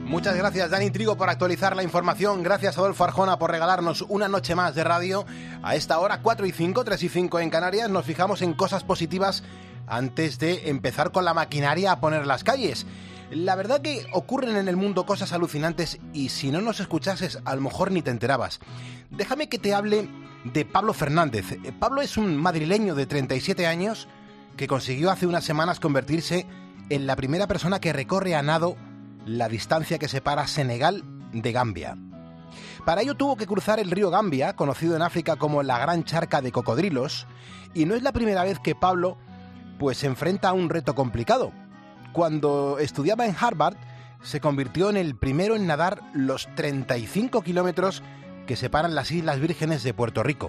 Muchas gracias, Dani Trigo, por actualizar la información. Gracias, Adolfo Arjona, por regalarnos una noche más de radio. A esta hora, 4:05, 3:05 en Canarias, nos fijamos en cosas positivas antes de empezar con la maquinaria a poner las calles. La verdad que ocurren en el mundo cosas alucinantes y si no nos escuchases, a lo mejor ni te enterabas. Déjame que te hable de Pablo Fernández. Pablo es un madrileño de 37 años que consiguió hace unas semanas convertirse en la primera persona que recorre a nado la distancia que separa Senegal de Gambia. Para ello tuvo que cruzar el río Gambia, conocido en África como la Gran Charca de Cocodrilos, y no es la primera vez que Pablo se enfrenta a un reto complicado. Cuando estudiaba en Harvard, se convirtió en el primero en nadar los 35 kilómetros que separan las Islas Vírgenes de Puerto Rico.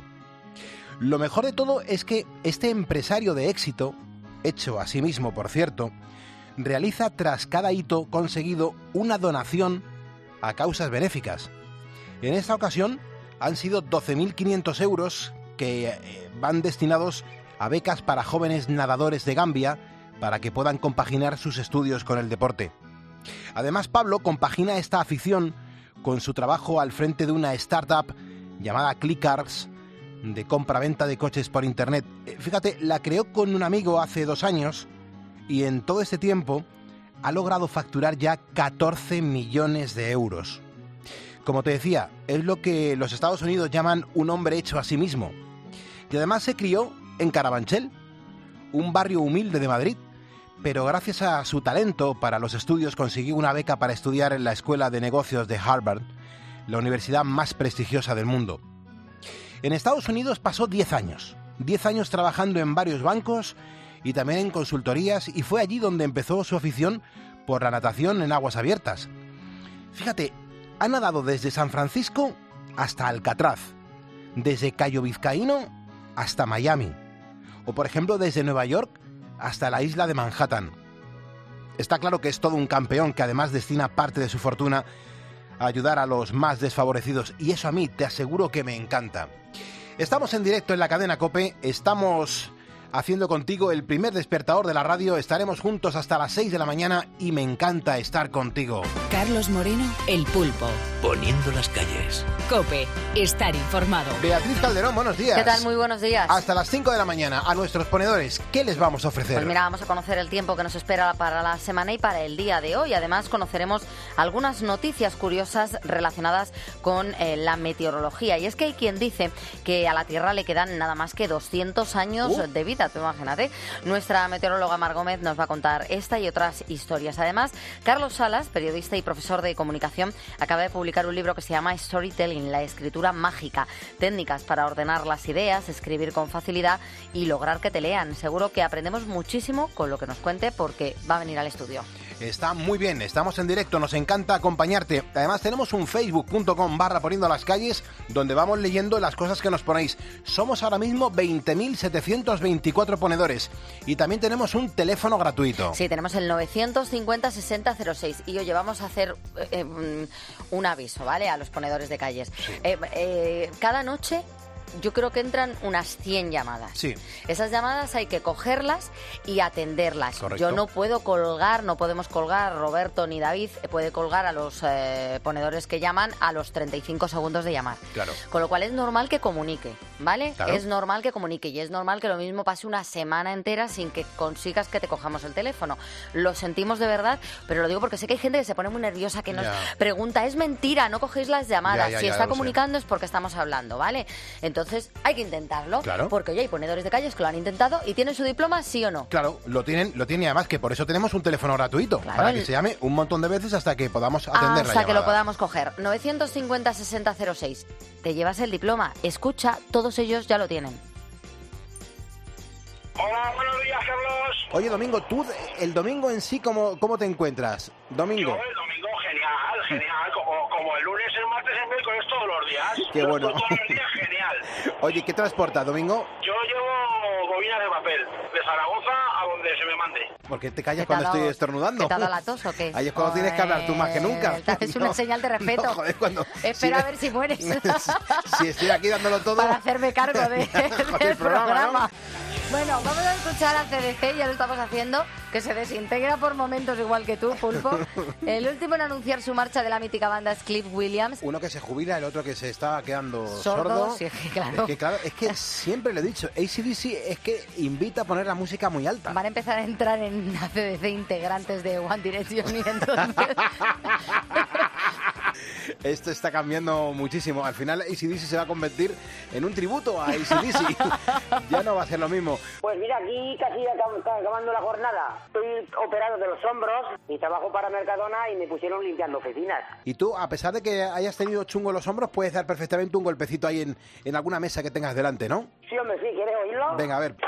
Lo mejor de todo es que este empresario de éxito, hecho a sí mismo por cierto, realiza tras cada hito conseguido una donación a causas benéficas. En esta ocasión han sido 12.500 euros que van destinados a becas para jóvenes nadadores de Gambia para que puedan compaginar sus estudios con el deporte. Además, Pablo compagina esta afición con su trabajo al frente de una startup llamada Clickcars de compra-venta de coches por internet. Fíjate, la creó con un amigo hace 2 años y en todo este tiempo ha logrado facturar ya 14 millones de euros. Como te decía, es lo que los Estados Unidos llaman un hombre hecho a sí mismo. Y además se crió en Carabanchel, un barrio humilde de Madrid, pero gracias a su talento para los estudios consiguió una beca para estudiar en la Escuela de Negocios de Harvard, la universidad más prestigiosa del mundo. En Estados Unidos pasó 10 años trabajando en varios bancos y también en consultorías, y fue allí donde empezó su afición por la natación en aguas abiertas. Fíjate, ha nadado desde San Francisco hasta Alcatraz, desde Cayo Vizcaíno hasta Miami, o por ejemplo desde Nueva York hasta la isla de Manhattan. Está claro que es todo un campeón que además destina parte de su fortuna a ayudar a los más desfavorecidos, y eso a mí te aseguro que me encanta. Estamos en directo en la cadena COPE, estamos haciendo contigo el primer despertador de la radio. Estaremos juntos hasta las 6 de la mañana y me encanta estar contigo. Carlos Moreno, El Pulpo. Poniendo las calles. COPE, estar informado. Beatriz Calderón, buenos días. ¿Qué tal? Muy buenos días. Hasta las 5 de la mañana, a nuestros ponedores, ¿qué les vamos a ofrecer? Pues mira, vamos a conocer el tiempo que nos espera para la semana y para el día de hoy. Además, conoceremos algunas noticias curiosas relacionadas con la meteorología. Y es que hay quien dice que a la Tierra le quedan nada más que 200 años de vida. Tú imagínate. Nuestra meteoróloga Mar Gómez nos va a contar esta y otras historias. Además, Carlos Salas, periodista y profesor de comunicación, acaba de publicar un libro que se llama Storytelling, la escritura mágica. Técnicas para ordenar las ideas, escribir con facilidad y lograr que te lean. Seguro que aprendemos muchísimo con lo que nos cuente porque va a venir al estudio. Está muy bien, estamos en directo, nos encanta acompañarte. Además tenemos un facebook.com/poniendo las calles donde vamos leyendo las cosas que nos ponéis. Somos ahora mismo 20.724 ponedores y también tenemos un teléfono gratuito. Sí, tenemos el 950-6006 y oye, vamos a hacer un aviso, ¿vale? A los ponedores de calles. Sí. Cada noche yo creo que entran unas 100 llamadas. Sí. Esas llamadas hay que cogerlas y atenderlas. Correcto. Yo no puedo colgar, no podemos colgar, Roberto ni David puede colgar a los ponedores que llaman a los 35 segundos de llamar. Claro. Con lo cual es normal que comunique, ¿vale? Claro. Es normal que comunique y es normal que lo mismo pase una semana entera sin que consigas que te cojamos el teléfono. Lo sentimos de verdad, pero lo digo porque sé que hay gente que se pone muy nerviosa, que nos pregunta, es mentira, no cogéis las llamadas. Si está comunicando es porque estamos hablando, ¿vale? Entonces hay que intentarlo, claro, porque oye, hay ponedores de calles que lo han intentado y tienen su diploma, ¿sí o no? Claro, lo tienen y además que por eso tenemos un teléfono gratuito, claro, para que se llame un montón de veces hasta que podamos atender la llamada. Hasta que lo podamos coger. 950-6006. Te llevas el diploma. Escucha, todos ellos ya lo tienen. Hola, buenos días, Carlos. Oye, Domingo, tú el domingo en sí, ¿cómo te encuentras? Domingo. Yo el domingo genial, como el lunes, el martes, el miércoles, todos los días. Qué bueno. Todos los días, genial. Oye, ¿qué transporta, Domingo? Yo llevo bobinas de papel, de Zaragoza a donde se me mande. ¿Por qué te callas cuando estoy estornudando? ¿Te ha dado la tos o qué? Ahí es cuando tienes que hablar tú más que nunca. Es una señal de respeto. No, joder, Espera a ver si mueres. Si estoy aquí dándolo todo... Para hacerme cargo del programa. ¿No? Bueno, vamos a escuchar a CDC, ya lo estamos haciendo, que se desintegra por momentos igual que tú, Pulpo. El último en anunciar su marcha de la mítica banda es Cliff Williams. Uno que se jubila, el otro que se está quedando sordo. Sí, claro. Es que siempre lo he dicho, AC/DC es que invita a poner la música muy alta. Van a empezar a entrar en la CDC integrantes de One Direction y entonces... Esto está cambiando muchísimo. Al final AC/DC se va a convertir en un tributo a AC/DC. Ya no va a ser lo mismo. Pues mira, aquí casi acabando la jornada. Estoy operado de los hombros y trabajo para Mercadona y me pusieron limpiando oficinas. Y tú, a pesar de que hayas tenido chungo los hombros, puedes dar perfectamente un golpecito ahí en alguna mesa que tengas delante, ¿no? Sí, hombre, sí. ¿Quieres oírlo? Venga, a ver.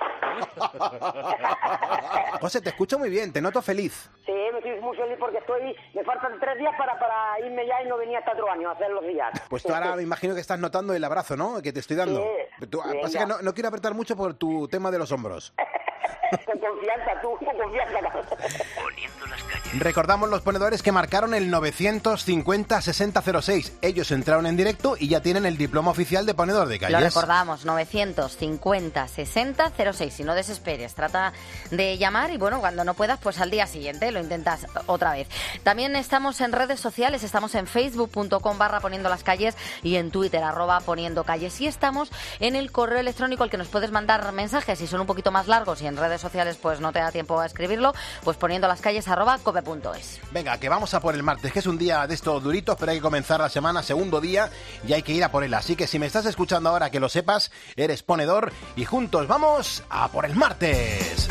José, te escucho muy bien, te noto feliz. Sí, me estoy muy feliz porque me faltan 3 días para irme ya y no venía hasta otro año a hacer los días. Pues tú ahora me imagino que estás notando el abrazo, ¿no? Que te estoy dando. Sí. Pasa que no quiero apretar mucho por tu tema de los hombros. Con confianza, tú, con confianza. Poniendo las calles. Recordamos los ponedores que marcaron el 950-6006. Ellos entraron en directo y ya tienen el diploma oficial de ponedor de calles. Lo recordamos, 950-6006. Si no desesperes, trata de llamar y bueno, cuando no puedas, pues al día siguiente lo intentas otra vez. También estamos en redes sociales, estamos en facebook.com/poniendo las calles y en Twitter @poniendo calles. Y estamos en el correo electrónico al que nos puedes mandar mensajes si son un poquito más largos y en redes sociales pues no te da tiempo a escribirlo, pues poniendo las calles @cope.es. Venga, que vamos a por el martes, que es un día de estos duritos, pero hay que comenzar la semana, segundo día, y hay que ir a por él. Así que si me estás escuchando ahora, que lo sepas, eres ponedor y juntos vamos a por el martes.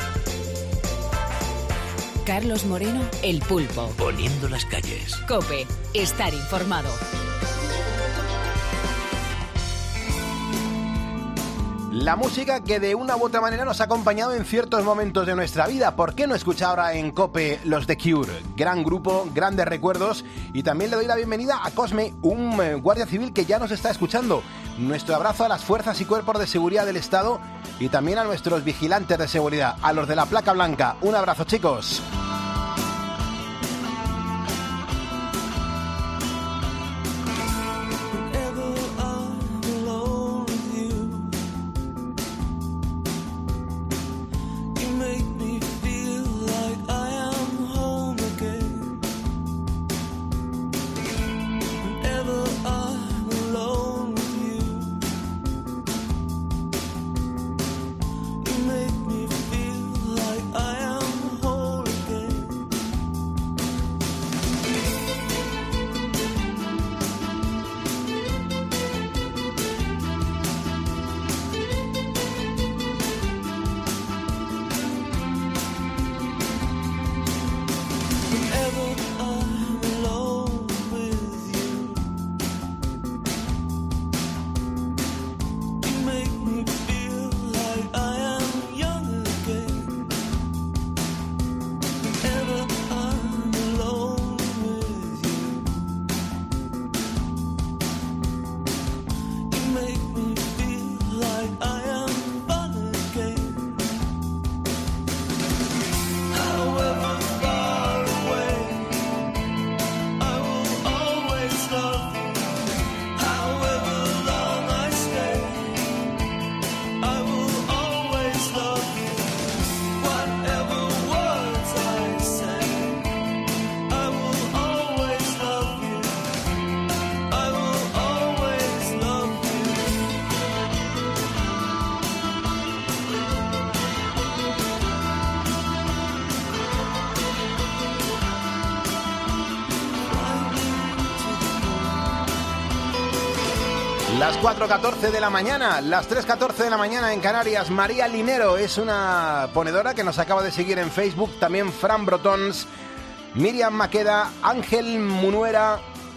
Carlos Moreno, El Pulpo. Poniendo las calles. COPE, estar informado. La música que de una u otra manera nos ha acompañado en ciertos momentos de nuestra vida. ¿Por qué no escuchar ahora en COPE los The Cure? Gran grupo, grandes recuerdos. Y también le doy la bienvenida a Cosme, un guardia civil que ya nos está escuchando. Nuestro abrazo a las fuerzas y cuerpos de seguridad del Estado y también a nuestros vigilantes de seguridad, a los de la placa blanca. Un abrazo, chicos. Las 4:14 de la mañana, las 3:14 de la mañana en Canarias. María Linero es una ponedora que nos acaba de seguir en Facebook. También Fran Brotons, Miriam Maqueda, Ángel Munuera,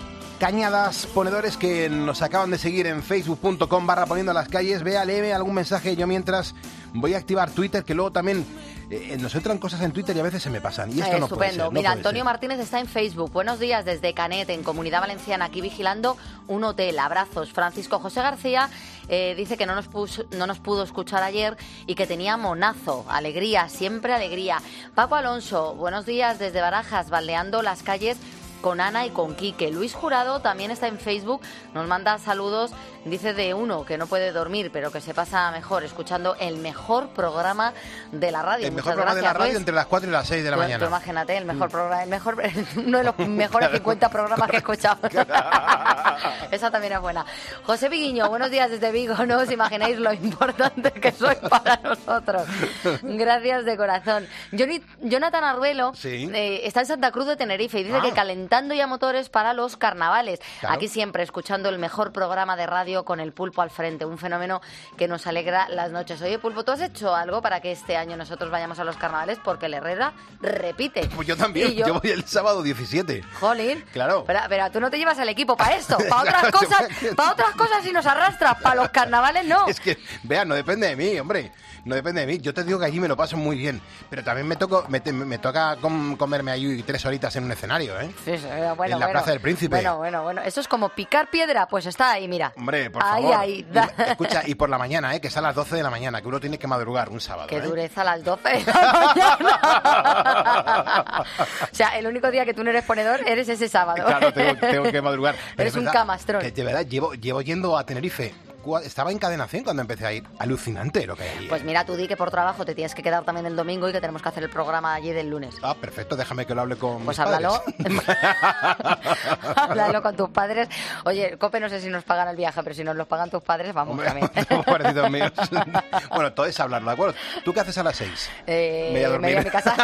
Cañadas, ponedores que nos acaban de seguir en facebook.com/poniendo las calles. Vea, léeme algún mensaje. Yo mientras voy a activar Twitter, que luego también nos entran cosas en Twitter y a veces se me pasan. Y esto no puede ser. Estupendo. Mira, Antonio Martínez está en Facebook. Buenos días desde Canet, en Comunidad Valenciana, aquí vigilando un hotel. Abrazos. Francisco José García dice que no nos pudo escuchar ayer y que tenía monazo. Alegría, siempre alegría. Paco Alonso, buenos días desde Barajas, baldeando las calles con Ana y con Quique. Luis Jurado también está en Facebook, nos manda saludos Dice de uno que no puede dormir, pero que se pasa mejor escuchando el mejor programa de la radio. El mejor Muchas programa de la gracias, radio Luis. entre las 4 y las 6 de la Tú mañana. imagínate, el mejor programa, uno de los mejores 50 programas que he escuchado. Esa también es buena. José Viguiño, buenos días desde Vigo. No os imagináis lo importante que sois para nosotros. Gracias de corazón. Jonathan Arguelo Sí. está en Santa Cruz de Tenerife y dice que calentando ya motores para los carnavales. Claro. Aquí siempre escuchando el mejor programa de radio con el Pulpo al frente. Un fenómeno que nos alegra las noches. Oye, Pulpo, ¿tú has hecho algo para que este año nosotros vayamos a los carnavales? Porque el Herrera repite. Pues yo también, Y yo voy el sábado 17. Jolín. Claro. Pero tú no te llevas el equipo para esto. Para otras cosas sí nos arrastras. Para los carnavales no. Es que, vea, no depende de mí, hombre. No depende de mí. Yo te digo que allí me lo paso muy bien. Pero también me toca comerme ahí 3 horitas en un escenario, ¿eh? Sí, bueno, en la Plaza del Príncipe. Bueno. Eso es como picar piedra. Pues está ahí, mira. Hombre, por ahí, favor. Ahí. Escucha, y por la mañana, que es a las 12 de la mañana, que uno tiene que madrugar un sábado. Qué ¿eh? dureza a las 12 de la mañana. O sea, el único día que tú no eres ponedor eres ese sábado. Claro, tengo que madrugar. Pero Eres es un verdad camastrón. Que de verdad llevo yendo a Tenerife. Estaba en Cadenación cuando empecé a ir. Alucinante lo que hay allí. Pues mira, tú di que por trabajo te tienes que quedar también el domingo y que tenemos que hacer el programa allí del lunes. Ah, perfecto, déjame que lo hable con Pues mis háblalo. padres. Háblalo con tus padres. Oye, Cope, no sé si nos pagan el viaje, pero si nos lo pagan tus padres, vamos Hombre, también. pobrecitos míos. Bueno, todo es hablarlo, ¿de acuerdo? ¿Tú qué haces a las 6? Me voy a dormir. mi casa.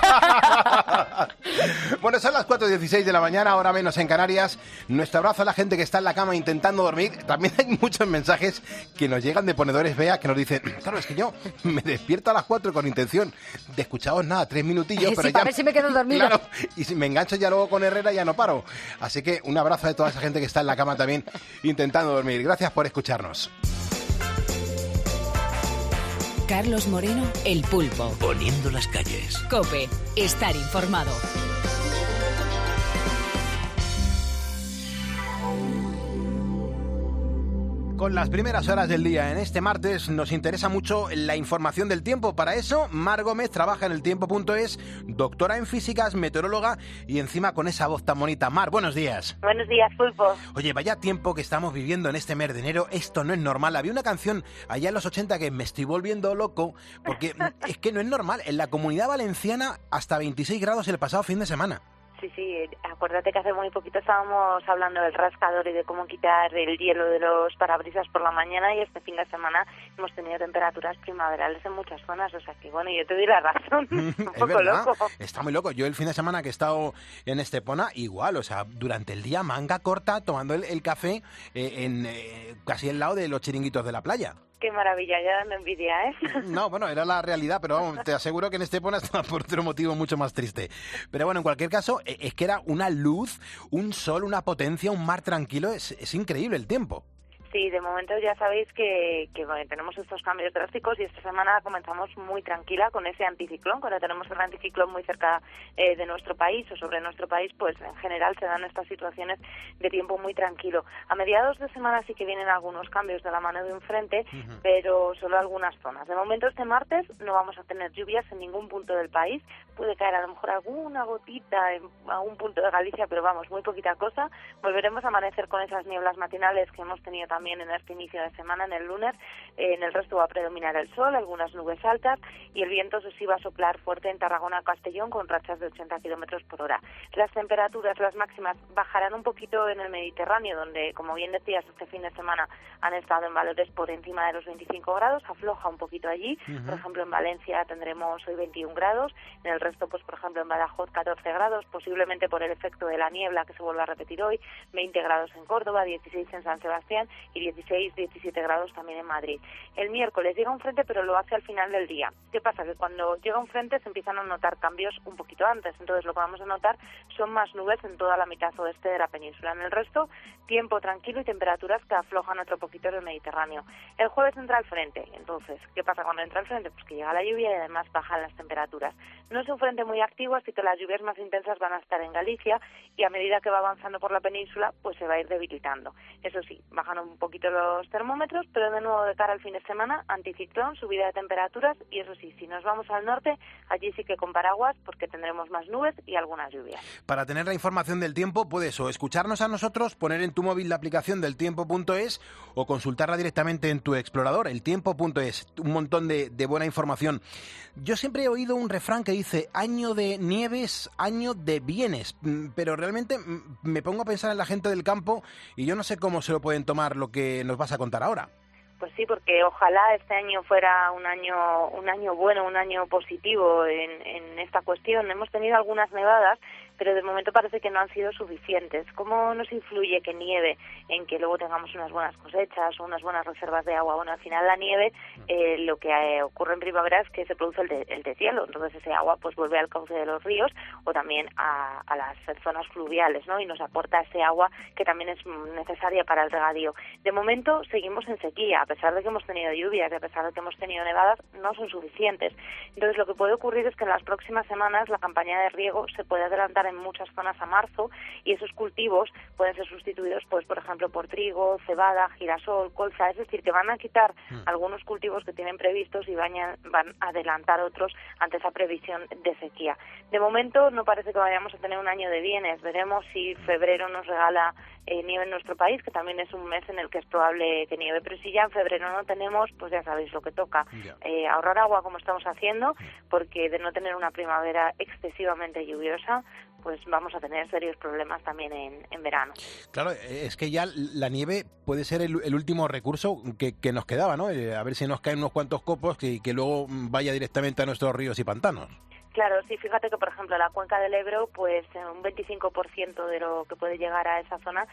Bueno, son las 4:16 de la mañana, ahora menos en Canarias. Nuestro abrazo a la gente que está en la cama intentando dormir. También hay muchos mensajes que nos llegan de ponedores Bea que nos dicen, claro, es que yo me despierto a las 4 con intención de escucharos nada, 3 minutillos, Sí, pero ya... para ver si me quedo dormido. Claro, y si me engancho ya luego con Herrera ya no paro. Así que un abrazo a toda esa gente que está en la cama también intentando dormir. Gracias por escucharnos. Carlos Moreno, El Pulpo. Poniendo las calles. COPE, estar informado. Con las primeras horas del día en este martes nos interesa mucho la información del tiempo. Para eso, Mar Gómez trabaja en eltiempo.es, doctora en físicas, meteoróloga y encima con esa voz tan bonita. Mar, buenos días. Buenos días, Pulpo. Oye, vaya tiempo que estamos viviendo en este mes de enero. Esto no es normal. Había una canción allá en los 80 que me estoy volviendo loco porque es que no es normal. En la Comunidad Valenciana hasta 26 grados el pasado fin de semana. Sí, acuérdate que hace muy poquito estábamos hablando del rascador y de cómo quitar el hielo de los parabrisas por la mañana y este fin de semana hemos tenido temperaturas primaverales en muchas zonas, o sea que bueno, yo te doy la razón, un poco verdad, loco. está muy loco. Yo el fin de semana que he estado en Estepona, igual, o sea, durante el día manga corta tomando el café casi al lado de los chiringuitos de la playa. Qué maravilla, ya dando envidia, ¿eh? No, bueno, era la realidad, pero vamos, te aseguro que en Estepona estaba por otro motivo mucho más triste. Pero bueno, en cualquier caso, es que era una luz, un sol, una potencia, un mar tranquilo, es increíble el tiempo. Sí, de momento ya sabéis que bueno, tenemos estos cambios drásticos y esta semana comenzamos muy tranquila con ese anticiclón. Cuando tenemos el anticiclón muy cerca de nuestro país o sobre nuestro país, pues en general se dan estas situaciones de tiempo muy tranquilo. A mediados de semana sí que vienen algunos cambios de la mano de un frente, pero solo algunas zonas. De momento este martes no vamos a tener lluvias en ningún punto del país. Puede caer a lo mejor alguna gotita en algún punto de Galicia, pero vamos, muy poquita cosa. Volveremos a amanecer con esas nieblas matinales que hemos tenido también en este inicio de semana, en el lunes. En el resto va a predominar el sol, algunas nubes altas y el viento sí va a soplar fuerte en Tarragona, Castellón, con rachas de 80 kilómetros por hora. Las temperaturas, las máximas, bajarán un poquito en el Mediterráneo, donde, como bien decías, este fin de semana han estado en valores por encima de los 25 grados, afloja un poquito allí. Por ejemplo, en Valencia tendremos hoy 21 grados, en el resto, pues por ejemplo, en Badajoz 14 grados, posiblemente por el efecto de la niebla que se vuelve a repetir hoy, 20 grados en Córdoba, 16 en San Sebastián y 16, 17 grados también en Madrid. El miércoles llega un frente, pero lo hace al final del día. ¿Qué pasa? Que cuando llega un frente se empiezan a notar cambios un poquito antes, entonces lo que vamos a notar son más nubes en toda la mitad oeste de la península. En el resto, tiempo tranquilo y temperaturas que aflojan otro poquito en el Mediterráneo. El jueves entra el frente, entonces, ¿qué pasa cuando entra el frente? Pues que llega la lluvia y además bajan las temperaturas. No es un frente muy activo, así que las lluvias más intensas van a estar en Galicia y a medida que va avanzando por la península, pues se va a ir debilitando. Eso sí, bajan un poquito los termómetros, pero de nuevo de cara al fin de semana, anticiclón, subida de temperaturas y eso sí, si nos vamos al norte, allí sí que con paraguas porque tendremos más nubes y algunas lluvias. Para tener la información del tiempo puedes o escucharnos a nosotros, poner en tu móvil la aplicación del tiempo.es o consultarla directamente en tu explorador, eltiempo.es. Un montón de buena información. Yo siempre he oído un refrán que dice año de nieves, año de bienes, pero realmente me pongo a pensar en la gente del campo y yo no sé cómo se lo pueden tomar lo que nos vas a contar ahora. Pues sí, porque ojalá este año fuera un año bueno, un año positivo en esta cuestión. Hemos tenido algunas nevadas, pero de momento parece que no han sido suficientes. ¿Cómo nos influye que nieve en que luego tengamos unas buenas cosechas o unas buenas reservas de agua? Bueno, al final la nieve, lo que ocurre en primavera es que se produce el deshielo, entonces ese agua pues vuelve al cauce de los ríos o también a las zonas fluviales, ¿no? Y nos aporta ese agua que también es necesaria para el regadío. De momento seguimos en sequía, a pesar de que hemos tenido lluvias y a pesar de que hemos tenido nevadas, no son suficientes. Entonces lo que puede ocurrir es que en las próximas semanas la campaña de riego se puede adelantar en muchas zonas a marzo y esos cultivos pueden ser sustituidos, pues por ejemplo, por trigo, cebada, girasol, colza, es decir, que van a quitar algunos cultivos que tienen previstos y van a adelantar otros ante esa previsión de sequía. De momento no parece que vayamos a tener un año de bienes, veremos si febrero nos regala nieve en nuestro país, que también es un mes en el que es probable que nieve, pero si ya en febrero no tenemos, pues ya sabéis lo que toca, ahorrar agua como estamos haciendo, porque de no tener una primavera excesivamente lluviosa, pues vamos a tener serios problemas también en verano. Claro, es que ya la nieve puede ser el último recurso que nos quedaba, ¿no? A ver si nos caen unos cuantos copos que luego vaya directamente a nuestros ríos y pantanos. Claro, sí, fíjate que, por ejemplo, la cuenca del Ebro, pues un 25% de lo que puede llegar a esa zona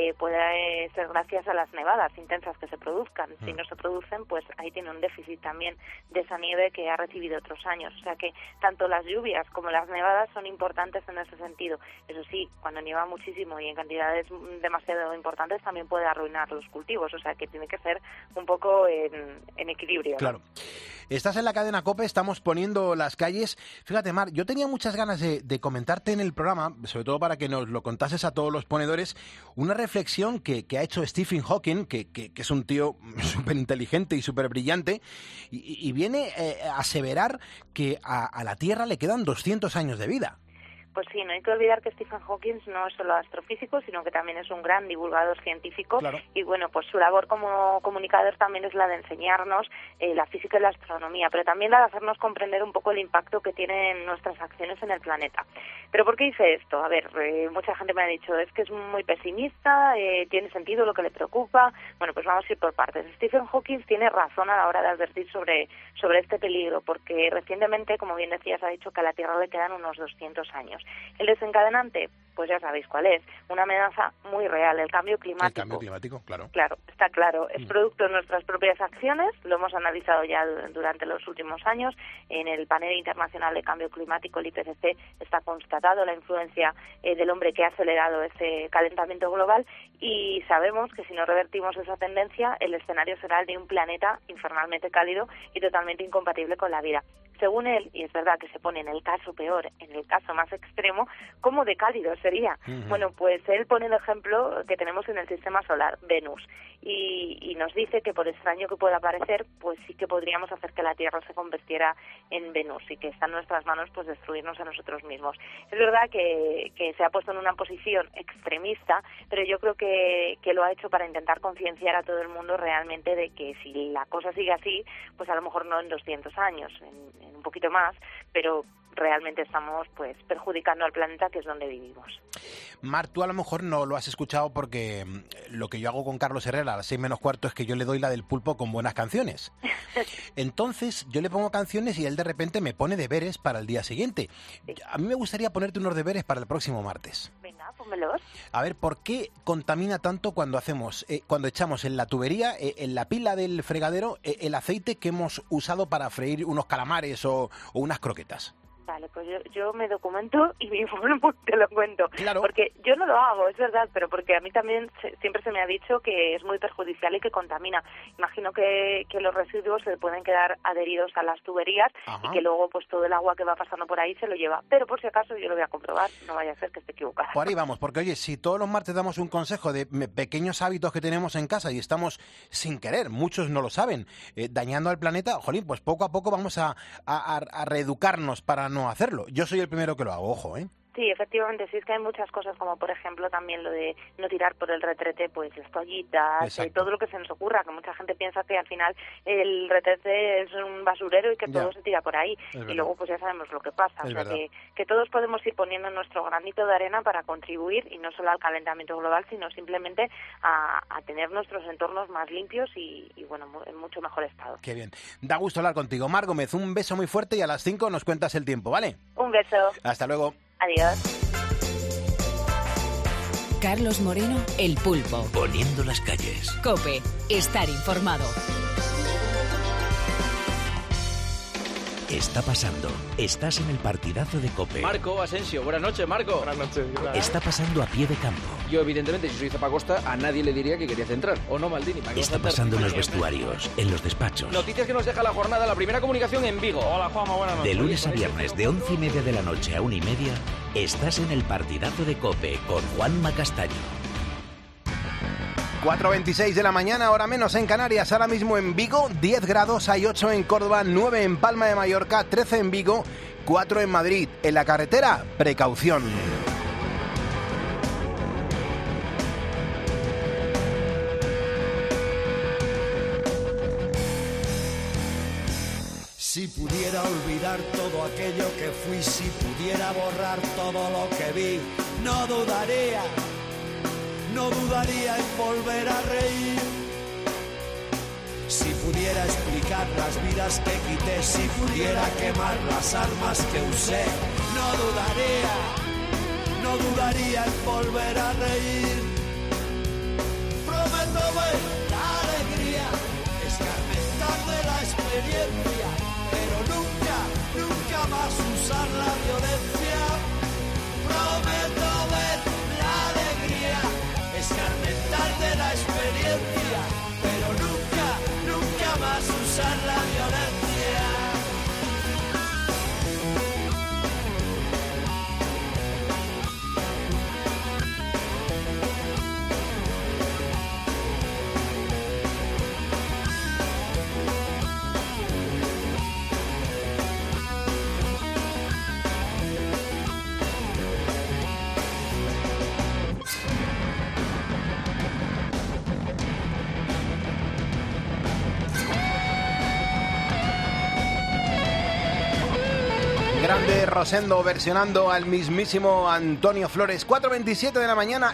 puede ser gracias a las nevadas intensas que se produzcan. Si no se producen, pues ahí tiene un déficit también de esa nieve que ha recibido otros años. O sea que tanto las lluvias como las nevadas son importantes en ese sentido. Eso sí, cuando nieva muchísimo y en cantidades demasiado importantes también puede arruinar los cultivos. O sea que tiene que ser un poco en equilibrio, ¿no? Claro. Estás en la cadena COPE, estamos poniendo las calles. Fíjate, Mar, yo tenía muchas ganas de comentarte en el programa, sobre todo para que nos lo contases a todos los ponedores, una reflexión que ha hecho Stephen Hawking, que es un tío súper inteligente y súper brillante, y viene a aseverar que a la Tierra le quedan 200 años de vida. Pues sí, no hay que olvidar que Stephen Hawking no es solo astrofísico, sino que también es un gran divulgador científico. Claro. Y bueno, pues su labor como comunicador también es la de enseñarnos la física y la astronomía, pero también la de hacernos comprender un poco el impacto que tienen nuestras acciones en el planeta. ¿Pero por qué dice esto? A ver, mucha gente me ha dicho, es que es muy pesimista, tiene sentido lo que le preocupa. Bueno, pues vamos a ir por partes. Stephen Hawking tiene razón a la hora de advertir sobre este peligro, porque recientemente, como bien decías, ha dicho que a la Tierra le quedan unos 200 años. El desencadenante, pues ya sabéis cuál es, una amenaza muy real, el cambio climático. El cambio climático, claro. Claro, está claro, es producto de nuestras propias acciones, lo hemos analizado ya durante los últimos años, en el panel internacional de cambio climático, el IPCC, está constatado la influencia del hombre que ha acelerado ese calentamiento global y sabemos que si no revertimos esa tendencia, el escenario será el de un planeta infernalmente cálido y totalmente incompatible con la vida. Según él, y es verdad que se pone en el caso peor, en el caso más extremo, ¿cómo de cálido sería? Bueno, pues él pone el ejemplo que tenemos en el sistema solar, Venus, y nos dice que por extraño que pueda parecer, pues sí que podríamos hacer que la Tierra se convirtiera en Venus y que está en nuestras manos pues destruirnos a nosotros mismos. Es verdad que se ha puesto en una posición extremista, pero yo creo que lo ha hecho para intentar concienciar a todo el mundo realmente de que si la cosa sigue así, pues a lo mejor no en 200 años, en un poquito más, pero realmente estamos pues perjudicando al planeta, que es donde vivimos. Mar, tú a lo mejor no lo has escuchado porque lo que yo hago con Carlos Herrera a las 6:45 es que yo le doy la del pulpo con buenas canciones. Entonces yo le pongo canciones y él de repente me pone deberes para el día siguiente. Sí. A mí me gustaría ponerte unos deberes para el próximo martes. Venga, pónmelos. A ver, ¿por qué contamina tanto cuando echamos en la tubería, en la pila del fregadero, el aceite que hemos usado para freír unos calamares o unas croquetas? Vale, pues yo me documento y me informo, te lo cuento. Claro. Porque yo no lo hago, es verdad, pero porque a mí también siempre se me ha dicho que es muy perjudicial y que contamina. Imagino que los residuos se pueden quedar adheridos a las tuberías. Ajá. Y que luego pues todo el agua que va pasando por ahí se lo lleva. Pero por si acaso yo lo voy a comprobar, no vaya a ser que esté equivocada. Por ahí vamos, porque oye, si todos los martes damos un consejo de pequeños hábitos que tenemos en casa y estamos sin querer, muchos no lo saben, dañando al planeta, jolín, pues poco a poco vamos a reeducarnos para no hacerlo. Yo soy el primero que lo hago, ojo, ¿eh? Sí, efectivamente, sí, es que hay muchas cosas, como por ejemplo también lo de no tirar por el retrete pues las toallitas, todo lo que se nos ocurra, que mucha gente piensa que al final el retrete es un basurero y que todo se tira por ahí, y luego pues ya sabemos lo que pasa, o sea que todos podemos ir poniendo nuestro granito de arena para contribuir, y no solo al calentamiento global, sino simplemente a tener nuestros entornos más limpios y bueno, en mucho mejor estado. Qué bien, da gusto hablar contigo. Mar Gómez, un beso muy fuerte y a las 5 nos cuentas el tiempo, ¿vale? Un beso. Hasta luego. Adiós. Carlos Moreno, El Pulpo. Poniendo las calles. COPE. Estar informado. Está pasando. Estás en el partidazo de COPE. Marco Asensio. Buenas noches, Marco. Buenas noches. Está pasando a pie de campo. Yo, evidentemente, si soy Zappacosta, a nadie le diría que quería centrar. ¿O no, Maldini? Está pasando en los vestuarios, en los despachos. Noticias que nos deja la jornada. La primera comunicación en Vigo. Hola, Juanma, buenas noches. De lunes a viernes, de 11:30 de la noche a 1:30, estás en el partidazo de COPE con Juanma Castaño. 4:26 de la mañana, hora menos en Canarias, ahora mismo en Vigo, 10 grados, hay 8 en Córdoba, 9 en Palma de Mallorca, 13 en Vigo, 4 en Madrid. En la carretera, precaución. Si pudiera olvidar todo aquello que fui, si pudiera borrar todo lo que vi, no dudaría en volver a reír. Si pudiera explicar las vidas que quité, si pudiera quemar las armas que usé, no dudaría en volver a reír. Prometo ver la alegría, escarmentar de la experiencia, pero nunca más usar la violencia. Prometo ver la alegría, escarmentar de la experiencia, pero nunca más usar la violencia. Grande Rosendo versionando al mismísimo Antonio Flores. 4:27 de la mañana,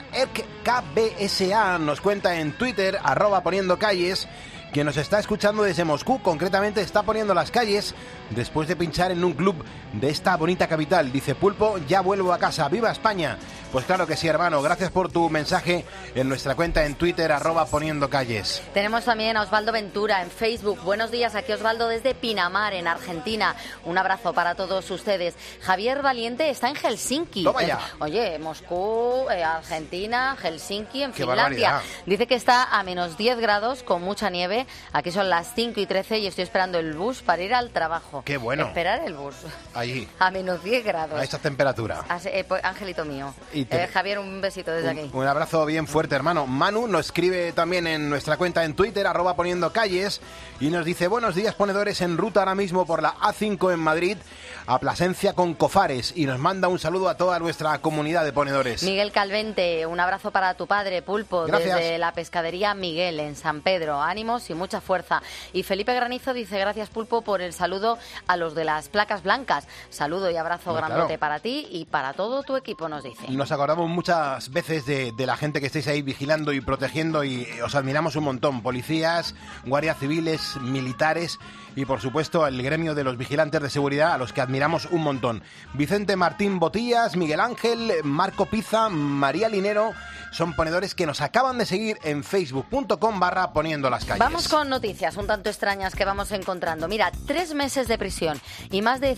KBSA nos cuenta en Twitter, @poniendocalles, que nos está escuchando desde Moscú. Concretamente está poniendo las calles después de pinchar en un club de esta bonita capital. Dice: Pulpo, ya vuelvo a casa. ¡Viva España! Pues claro que sí, hermano. Gracias por tu mensaje en nuestra cuenta en Twitter, @poniendocalles. Tenemos también a Osvaldo Ventura en Facebook. Buenos días, aquí Osvaldo desde Pinamar, en Argentina. Un abrazo para todos ustedes. Javier Valiente está en Helsinki. Toma ya. Oye, Moscú, Argentina, Helsinki, en Qué Finlandia. barbaridad. Dice que está a menos 10 grados con mucha nieve. Aquí son las 5:13 y estoy esperando el bus para ir al trabajo. Qué bueno. Esperar el bus. Allí, A menos 10 grados. a esta temperatura. Pues, Angelito mío. Y Javier, un besito desde aquí. Un abrazo bien fuerte, hermano. Manu nos escribe también en nuestra cuenta en Twitter, @poniendocalles, y nos dice: buenos días, ponedores, en ruta ahora mismo por la A5 en Madrid, a Plasencia con Cofares, y nos manda un saludo a toda nuestra comunidad de ponedores. Miguel Calvente, un abrazo para tu padre, Pulpo, Gracias. desde la pescadería Miguel, en San Pedro. Ánimos y mucha fuerza. Y Felipe Granizo dice: gracias, Pulpo, por el saludo a los de las placas blancas. Saludo y abrazo Claro. grandote para ti y para todo tu equipo, nos dice. Nos acordamos muchas veces de la gente que estáis ahí vigilando y protegiendo, y os admiramos un montón. Policías, guardias civiles, militares y, por supuesto, el gremio de los vigilantes de seguridad, a los que admiramos un montón. Vicente Martín Botillas, Miguel Ángel, Marco Piza, María Linero son ponedores que nos acaban de seguir en facebook.com/poniendo las calles. Vamos con noticias un tanto extrañas que vamos encontrando. Mira, 3 meses de prisión y más de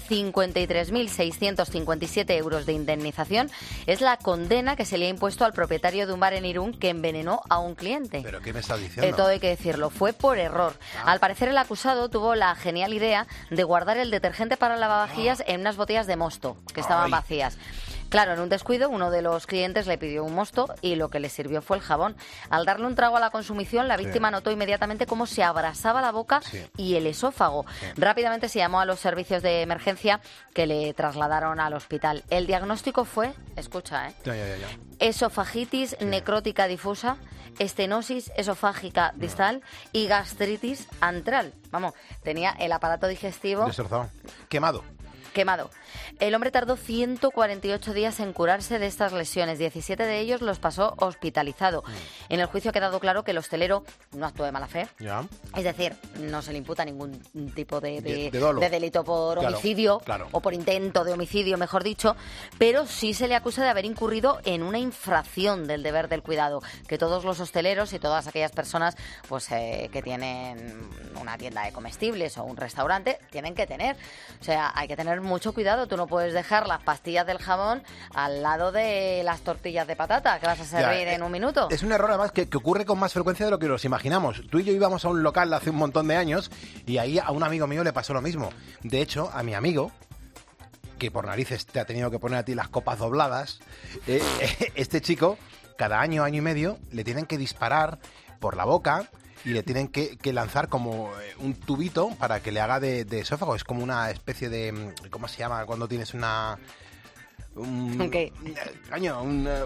53.657 euros de indemnización es la condena que se le ha impuesto al propietario de un bar en Irún que envenenó a un cliente. ¿Pero qué me estás diciendo? Todo hay que decirlo, fue por error. Al parecer el acusado tuvo la genial idea de guardar el detergente para lavavajillas en unas botellas de mosto que estaban vacías. Claro, en un descuido, uno de los clientes le pidió un mosto y lo que le sirvió fue el jabón. Al darle un trago a la consumición, la víctima notó inmediatamente cómo se abrasaba la boca y el esófago. Rápidamente se llamó a los servicios de emergencia que le trasladaron al hospital. El diagnóstico fue, escucha, esofagitis necrótica difusa, estenosis esofágica distal y gastritis antral. Vamos, tenía el aparato digestivo destrozado, quemado. El hombre tardó 148 días en curarse de estas lesiones. 17 de ellos los pasó hospitalizado. En el juicio ha quedado claro que el hostelero no actuó de mala fe. Es decir, no se le imputa ningún tipo de delito por homicidio o por intento de homicidio, mejor dicho, pero sí se le acusa de haber incurrido en una infracción del deber del cuidado, que todos los hosteleros y todas aquellas personas pues que tienen una tienda de comestibles o un restaurante tienen que tener. O sea, hay que tener mucho cuidado. Tú no puedes dejar las pastillas del jabón al lado de las tortillas de patata que vas a servir en un minuto. Es un error además que ocurre con más frecuencia de lo que nos imaginamos. Tú y yo íbamos a un local hace un montón de años y ahí a un amigo mío le pasó lo mismo. De hecho, a mi amigo, que por narices te ha tenido que poner a ti las copas dobladas, este chico, cada año y medio, le tienen que disparar por la boca y le tienen que lanzar como un tubito para que le haga de esófago. Es como una especie de... ¿Cómo se llama? Cuando tienes una... ¿Qué? Caño,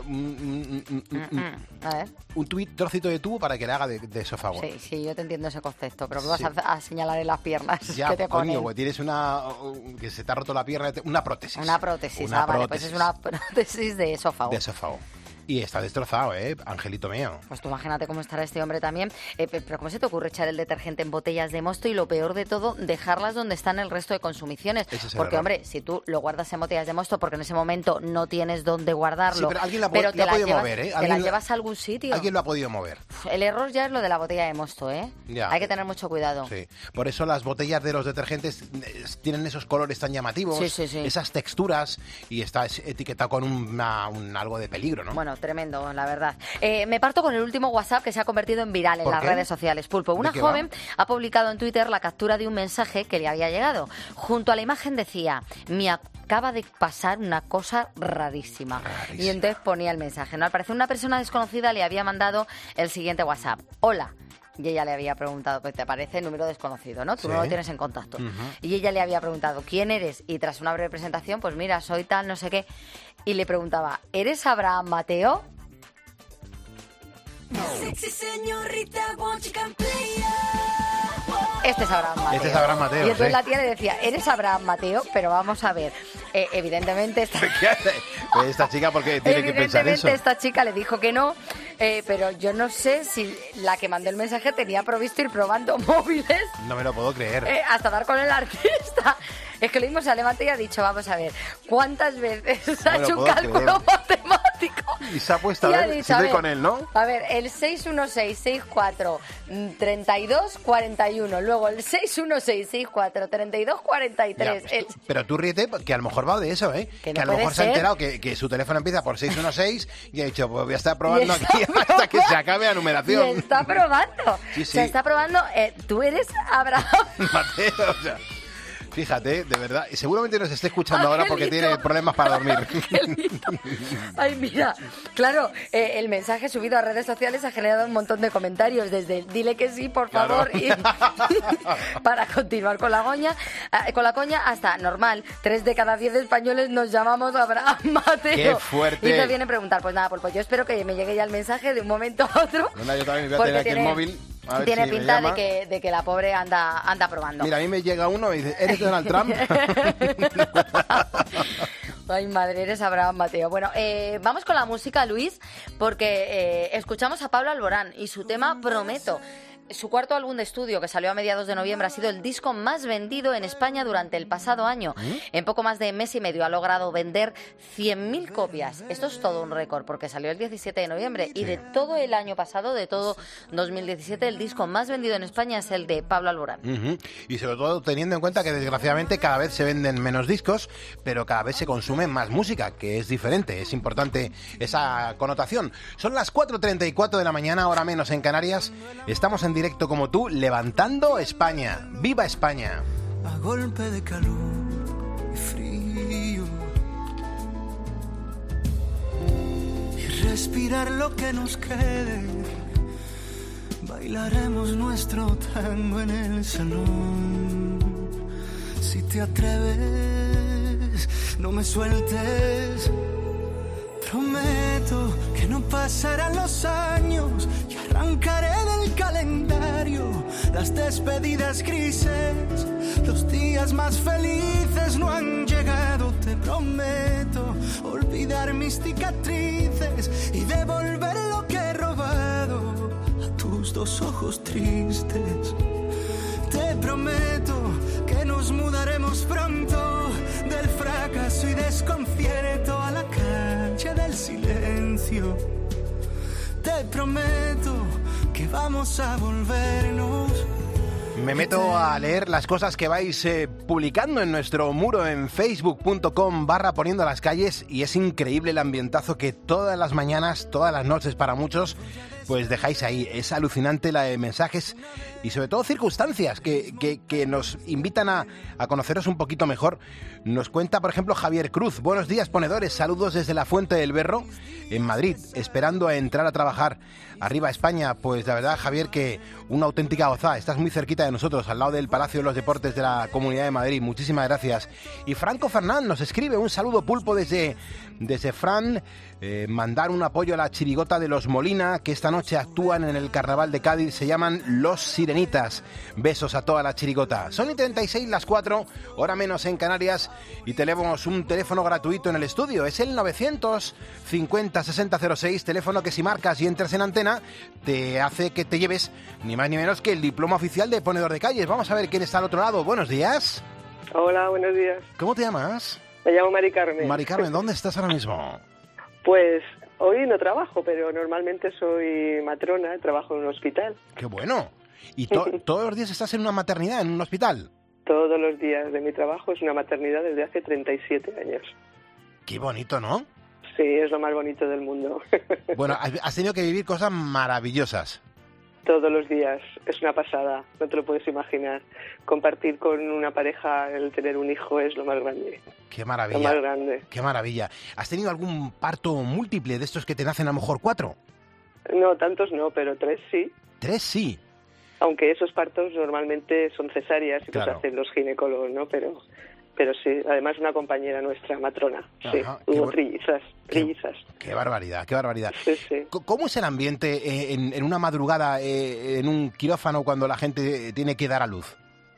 un trocito de tubo para que le haga de esófago. Sí, yo te entiendo ese concepto, pero me vas a señalar en las piernas. Ya, que te coño, pues tienes que se te ha roto la pierna, una prótesis. Vale, pues es una prótesis de esófago. De esófago. Y está destrozado, Angelito mío. Pues tú imagínate cómo estará este hombre también. Pero ¿cómo se te ocurre echar el detergente en botellas de mosto y lo peor de todo, dejarlas donde están el resto de consumiciones? Porque, hombre, si tú lo guardas en botellas de mosto porque en ese momento no tienes dónde guardarlo, pero alguien la ha podido mover, te la llevas a algún sitio. Alguien lo ha podido mover. El error ya es lo de la botella de mosto, Ya. Hay que tener mucho cuidado. Sí. Por eso las botellas de los detergentes tienen esos colores tan llamativos, esas texturas, y está etiquetado con algo de peligro, ¿no? Bueno, tremendo, la verdad. Me parto con el último WhatsApp que se ha convertido en viral en las redes sociales. Pulpo, una joven ha publicado en Twitter la captura de un mensaje que le había llegado. Junto a la imagen decía: me acaba de pasar una cosa rarísima. Y entonces ponía el mensaje, ¿no? Al parecer una persona desconocida le había mandado el siguiente WhatsApp: hola. Y ella le había preguntado, pues te aparece el número desconocido, ¿no? Tú no lo tienes en contacto. Y ella le había preguntado, ¿quién eres? Y tras una breve presentación, pues mira, soy tal, no sé qué. Y le preguntaba, ¿eres Abraham Mateo? Este es Abraham Mateo. Este es Abraham Mateo. Y entonces la tía le decía, ¿eres Abraham Mateo? Pero vamos a ver, evidentemente... ¿Qué hace esta chica? Porque tiene que pensar eso. Evidentemente esta chica le dijo que no, pero yo no sé si la que mandó el mensaje tenía provisto ir probando móviles. No me lo puedo creer. Hasta dar con el artista. Es que lo mismo se ha levantado y ha dicho, vamos a ver, ¿cuántas veces ha hecho un cálculo matemático? Y se ha puesto a ver, si doy con él, ¿no? A ver, el 616643241, luego el 616643243. Pero tú ríete, que a lo mejor va de eso, Que a lo mejor se ha enterado que su teléfono empieza por 616 y ha dicho, pues voy a estar probando aquí hasta que se acabe la numeración. Y está probando. Sí. Se está probando, tú eres Abraham Mateo, o sea... Fíjate, de verdad, y seguramente nos esté escuchando ahora porque tiene problemas para dormir. Ay, mira, claro, el mensaje subido a redes sociales ha generado un montón de comentarios, desde dile que sí, por favor, y para continuar con la coña, hasta normal, 3 de cada 10 españoles nos llamamos Abraham Mateo. ¡Qué fuerte! Y te viene a preguntar, pues nada, pues yo espero que me llegue ya el mensaje de un momento a otro. Bueno, yo también voy a tener aquí el móvil. Tiene pinta de que la pobre anda probando. Mira, a mí me llega uno y dice, ¿eres Donald Trump? Ay, madre, eres Abraham Mateo. Bueno, vamos con la música, Luis, porque escuchamos a Pablo Alborán y su tema Prometo. Su cuarto álbum de estudio, que salió a mediados de noviembre, ha sido el disco más vendido en España durante el pasado año. En poco más de mes y medio ha logrado vender 100.000 copias. Esto es todo un récord, porque salió el 17 de noviembre. Y de todo el año pasado, de todo 2017, el disco más vendido en España es el de Pablo Alborán. Y sobre todo teniendo en cuenta que desgraciadamente cada vez se venden menos discos, pero cada vez se consume más música, que es diferente. Es importante esa connotación. Son las 4:34 de la mañana, hora menos en Canarias. Estamos en directo como tú, levantando España. ¡Viva España! A golpe de calor y frío, y respirar lo que nos quede, bailaremos nuestro tango en el salón. Si te atreves, no me sueltes. Prometo que no pasarán los años y arrancaré del calendario las despedidas grises. Los días más felices no han llegado. Te prometo olvidar mis cicatrices y devolver lo que he robado a tus dos ojos tristes. Te prometo que nos mudaremos pronto del fracaso y desconcierto a la calle del silencio. Te prometo que vamos a volvernos. Me meto a leer las cosas que vais publicando en nuestro muro en facebook.com/poniendo las calles, y es increíble el ambientazo que todas las mañanas, todas las noches para muchos, pues dejáis ahí. Es alucinante la de mensajes y sobre todo circunstancias que nos invitan a conoceros un poquito mejor. Nos cuenta, por ejemplo, Javier Cruz. Buenos días, ponedores. Saludos desde la Fuente del Berro, en Madrid, esperando a entrar a trabajar. Arriba España. Pues la verdad, Javier, que una auténtica gozada. Estás muy cerquita de nosotros, al lado del Palacio de los Deportes de la Comunidad de Madrid. Muchísimas gracias. Y Franco Fernán nos escribe un saludo pulpo desde Fran. Mandar un apoyo a la chirigota de los Molina, que esta noche actúan en el Carnaval de Cádiz. Se llaman Los Sirenitas. Besos a toda la chirigota. Son y 36 las 4, hora menos en Canarias, y tenemos un teléfono gratuito en el estudio. Es el 950-6006, teléfono que si marcas y entras en antena te hace que te lleves ni más ni menos que el diploma oficial de ponedor de calles. Vamos a ver quién está al otro lado. Buenos días. Hola, buenos días. ¿Cómo te llamas? Me llamo Mari Carmen. Mari Carmen, ¿dónde estás ahora mismo? Pues hoy no trabajo, pero normalmente soy matrona, trabajo en un hospital. ¡Qué bueno! ¿Y todos los días estás en una maternidad, en un hospital? Todos los días de mi trabajo es una maternidad desde hace 37 años. ¡Qué bonito!, ¿no? Sí, es lo más bonito del mundo. Bueno, has tenido que vivir cosas maravillosas. Todos los días, es una pasada, no te lo puedes imaginar. Compartir con una pareja, el tener un hijo es lo más grande. ¡Qué maravilla! Lo más grande. ¡Qué maravilla! ¿Has tenido algún parto múltiple de estos que te nacen a lo mejor 4? No, tantos no, pero 3 sí. 3 sí. Aunque esos partos normalmente son cesáreas y claro, los hacen los ginecólogos, ¿no? Pero sí, además una compañera nuestra, matrona, sí, hubo trillizas. ¡Qué barbaridad, qué barbaridad! Sí, sí. ¿Cómo es el ambiente en una madrugada en un quirófano cuando la gente tiene que dar a luz?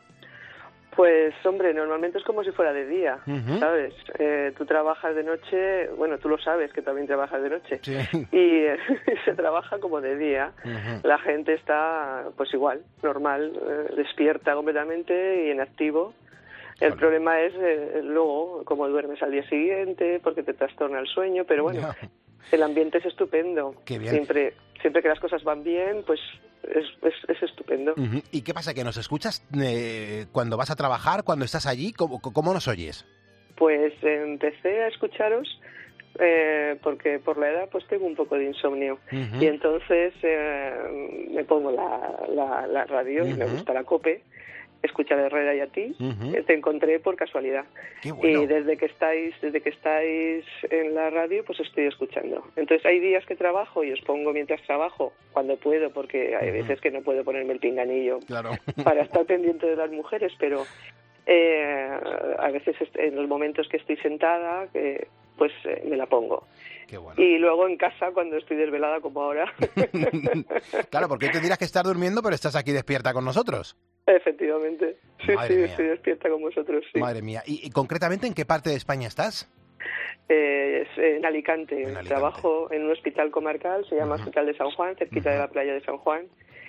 Pues, hombre, normalmente es como si fuera de día, ¿sabes? Tú trabajas de noche, bueno, tú lo sabes que también trabajas de noche, sí. Y se trabaja como de día. La gente está, pues igual, normal, despierta completamente y en activo. El problema es luego cómo duermes al día siguiente, porque te trastorna el sueño, pero bueno, el ambiente es estupendo. Qué bien. Siempre que las cosas van bien, pues es estupendo. ¿Y qué pasa? ¿Que nos escuchas cuando vas a trabajar, cuando estás allí? ¿Cómo nos oyes? Pues empecé a escucharos porque por la edad pues tengo un poco de insomnio. Y entonces me pongo la radio y me gusta la COPE. Escuchar a Herrera y a ti, te encontré por casualidad. Qué bueno. Y desde que estáis en la radio, pues estoy escuchando. Entonces hay días que trabajo y os pongo mientras trabajo, cuando puedo, porque hay veces que no puedo ponerme el pinganillo para estar pendiente de las mujeres, pero a veces en los momentos que estoy sentada, pues me la pongo. Qué bueno. Y luego en casa, cuando estoy desvelada como ahora. Claro, porque tendrías que estar durmiendo, pero estás aquí despierta con nosotros. Efectivamente. Sí, Madre mía. Estoy despierta con vosotros, sí. Madre mía. ¿Y concretamente en qué parte de España estás? En Alicante. Trabajo en un hospital comarcal, se llama Hospital de San Juan, cerquita de la playa de San Juan.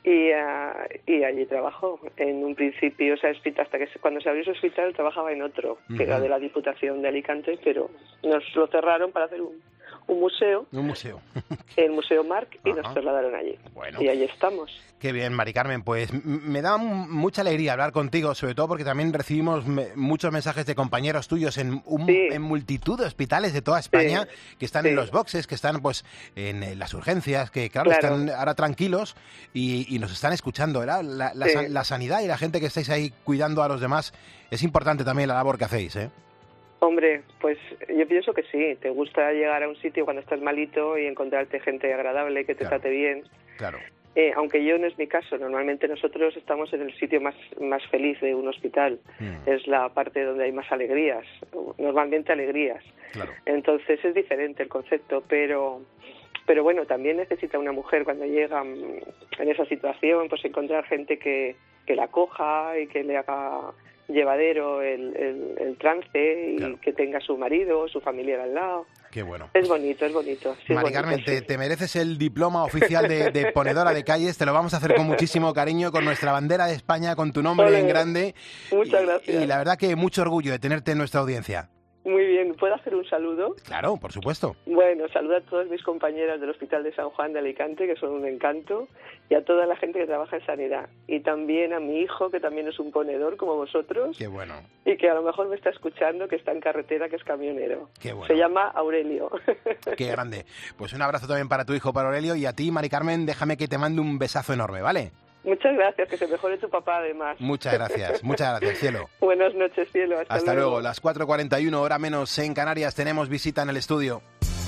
Y allí trabajo. En un principio, o sea, hasta que cuando se abrió ese hospital trabajaba en otro, que era de la Diputación de Alicante, pero nos lo cerraron para hacer un museo. Un museo. El Museo Marc, y nos trasladaron allí. Bueno. Y allí estamos. Qué bien, Mari Carmen. Pues me da mucha alegría hablar contigo, sobre todo porque también recibimos muchos mensajes de compañeros tuyos en multitud de hospitales de toda España que están en los boxes, que están pues en las urgencias, que claro, están ahora tranquilos y nos están escuchando, ¿verdad? La sanidad y la gente que estáis ahí cuidando a los demás, es importante también la labor que hacéis, ¿eh? Hombre, pues yo pienso que sí. Te gusta llegar a un sitio cuando estás malito y encontrarte gente agradable que te trate bien. Claro. Aunque yo no es mi caso. Normalmente nosotros estamos en el sitio más feliz de un hospital. Es la parte donde hay más alegrías. Normalmente alegrías. Claro. Entonces es diferente el concepto, pero bueno, también necesita una mujer cuando llega en esa situación, pues encontrar gente que la acoja y que le haga llevadero el trance y que tenga su marido, su familiar al lado. Qué bueno. Es bonito, es bonito. Sí, Mari Carmen, te mereces el diploma oficial de ponedora de calles. Te lo vamos a hacer con muchísimo cariño, con nuestra bandera de España, con tu nombre en grande. Muchas gracias. Y la verdad que mucho orgullo de tenerte en nuestra audiencia. Muy bien, ¿puedo hacer un saludo? Claro, por supuesto. Bueno, saludo a todas mis compañeras del Hospital de San Juan de Alicante, que son un encanto, y a toda la gente que trabaja en sanidad. Y también a mi hijo, que también es un ponedor como vosotros. Qué bueno. Y que a lo mejor me está escuchando, que está en carretera, que es camionero. Qué bueno. Se llama Aurelio. Qué grande. Pues un abrazo también para tu hijo, para Aurelio, y a ti, Mari Carmen, déjame que te mande un besazo enorme, ¿vale? Muchas gracias, que se mejore tu papá además. Muchas gracias, cielo. Buenas noches, cielo. Hasta luego. Las 4:41, hora menos en Canarias, tenemos visita en el estudio.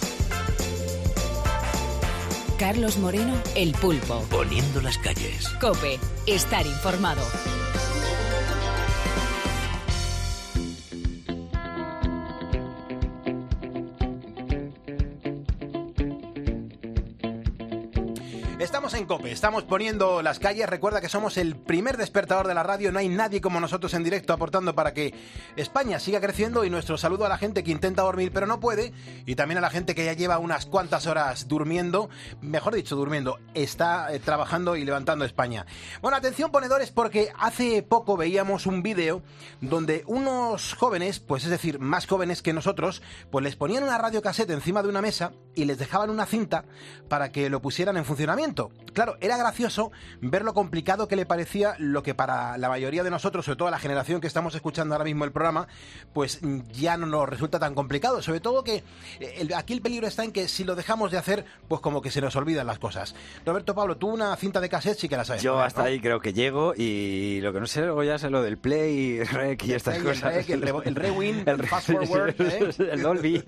Carlos Moreno, El Pulpo. Poniendo las calles. COPE, estar informado. Estamos en COPE, estamos poniendo las calles. Recuerda que somos el primer despertador de la radio. No hay nadie como nosotros en directo aportando para que España siga creciendo. Y nuestro saludo a la gente que intenta dormir pero no puede. Y también a la gente que ya lleva unas cuantas horas durmiendo. Mejor dicho, durmiendo. Está trabajando y levantando España. Bueno, atención ponedores, porque hace poco veíamos un vídeo donde unos jóvenes, pues es decir, más jóvenes que nosotros, pues les ponían una radiocasete encima de una mesa y les dejaban una cinta para que lo pusieran en funcionamiento. Claro, era gracioso ver lo complicado que le parecía lo que para la mayoría de nosotros, sobre todo a la generación que estamos escuchando ahora mismo el programa, pues ya no nos resulta tan complicado. Sobre todo que aquí el peligro está en que si lo dejamos de hacer, pues como que se nos olvidan las cosas. Roberto Pablo, tú una cinta de cassette sí que la sabes. Yo poner, hasta ahí creo que llego, y lo que no sé luego ya es lo del play, rec y estas cosas. El rewind, el fast forward, el Dolby.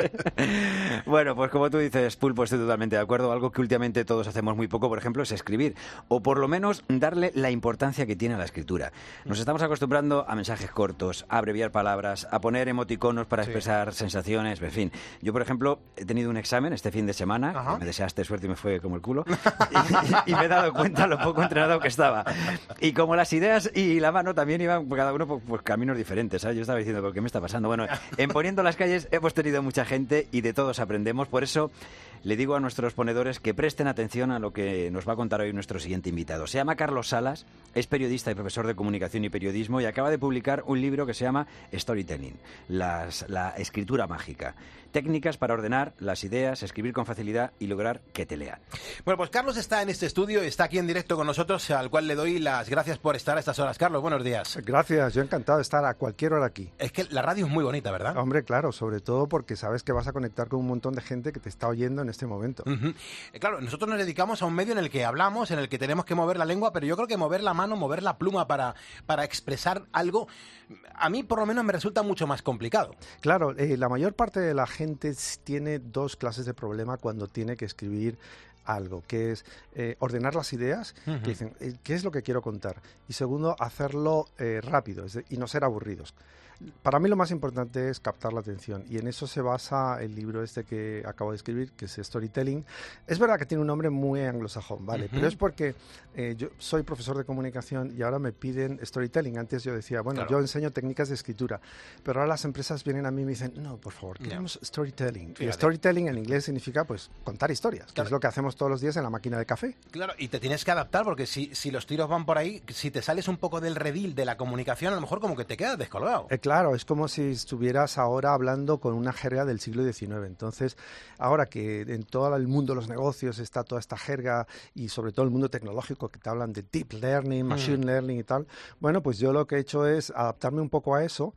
Bueno, pues como tú dices, Pulpo, estoy totalmente de acuerdo. Algo que últimamente todos hacemos muy poco, por ejemplo, es escribir, o por lo menos darle la importancia que tiene a la escritura. Nos estamos acostumbrando a mensajes cortos, a abreviar palabras, a poner emoticonos para expresar sensaciones, en fin. Yo, por ejemplo, he tenido un examen este fin de semana, que me deseaste suerte y me fue como el culo, y me he dado cuenta lo poco entrenado que estaba. Y como las ideas y la mano también iban cada uno por caminos diferentes, ¿sabes? Yo estaba diciendo, ¿pero qué me está pasando? Bueno, en Poniendo las calles hemos tenido mucha gente y de todos aprendemos, por eso le digo a nuestros ponedores que presten atención a lo que nos va a contar hoy nuestro siguiente invitado. Se llama Carlos Salas, es periodista y profesor de comunicación y periodismo y acaba de publicar un libro que se llama Storytelling, la escritura mágica. Técnicas para ordenar las ideas, escribir con facilidad y lograr que te lean. Bueno, pues Carlos está en este estudio, está aquí en directo con nosotros, al cual le doy las gracias por estar a estas horas. Carlos, buenos días. Gracias, yo encantado de estar a cualquier hora aquí. Es que la radio es muy bonita, ¿verdad? Hombre, claro, sobre todo porque sabes que vas a conectar con un montón de gente que te está oyendo en este momento. Claro, nosotros nos dedicamos a un medio en el que hablamos, en el que tenemos que mover la lengua, pero yo creo que mover la mano, mover la pluma para expresar algo, a mí por lo menos me resulta mucho más complicado. Claro, la mayor parte de la gente tiene dos clases de problema cuando tiene que escribir algo, que es ordenar las ideas, que dicen, ¿qué es lo que quiero contar? Y segundo, hacerlo rápido y no ser aburridos. Para mí lo más importante es captar la atención, y en eso se basa el libro este que acabo de escribir, que es Storytelling. Es verdad que tiene un nombre muy anglosajón, ¿vale? Pero es porque yo soy profesor de comunicación y ahora me piden Storytelling. Antes yo decía, bueno, yo enseño técnicas de escritura, pero ahora las empresas vienen a mí y me dicen, no, por favor, queremos Storytelling. Y Storytelling en inglés significa, pues, contar historias, que es lo que hacemos todos los días en la máquina de café. Claro, y te tienes que adaptar porque si los tiros van por ahí, si te sales un poco del redil de la comunicación, a lo mejor como que te quedas descolgado. Claro, es como si estuvieras ahora hablando con una jerga del siglo XIX. Entonces, ahora que en todo el mundo de los negocios está toda esta jerga y sobre todo el mundo tecnológico que te hablan de deep learning, machine learning y tal, bueno, pues yo lo que he hecho es adaptarme un poco a eso,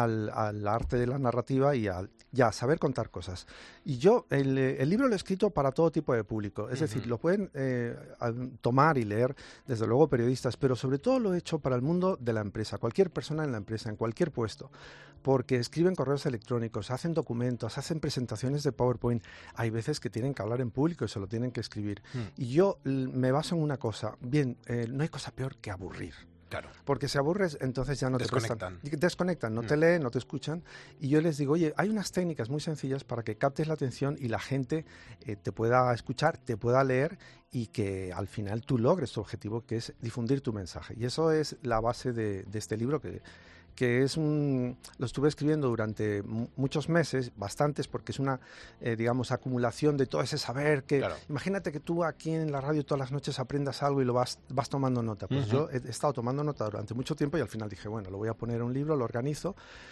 al arte de la narrativa y a saber contar cosas. Y yo el libro lo he escrito para todo tipo de público, es decir, lo pueden tomar y leer, desde luego periodistas, pero sobre todo lo he hecho para el mundo de la empresa, cualquier persona en la empresa, en cualquier puesto, porque escriben correos electrónicos, hacen documentos, hacen presentaciones de PowerPoint, hay veces que tienen que hablar en público y se lo tienen que escribir. Y yo me baso en una cosa, no hay cosa peor que aburrir. Claro. Porque si aburres, entonces ya no desconectan. Desconectan, no te leen, no te escuchan. Y yo les digo, oye, hay unas técnicas muy sencillas para que captes la atención y la gente te pueda escuchar, te pueda leer y que al final tú logres tu objetivo, que es difundir tu mensaje. Y eso es la base de este libro que es lo estuve escribiendo durante muchos meses, bastantes, porque es una, acumulación de todo ese saber que... Claro. Imagínate que tú aquí en la radio todas las noches aprendas algo y lo vas tomando nota. Pues yo he estado tomando nota durante mucho tiempo y al final dije, bueno, lo voy a poner en un libro, lo organizo,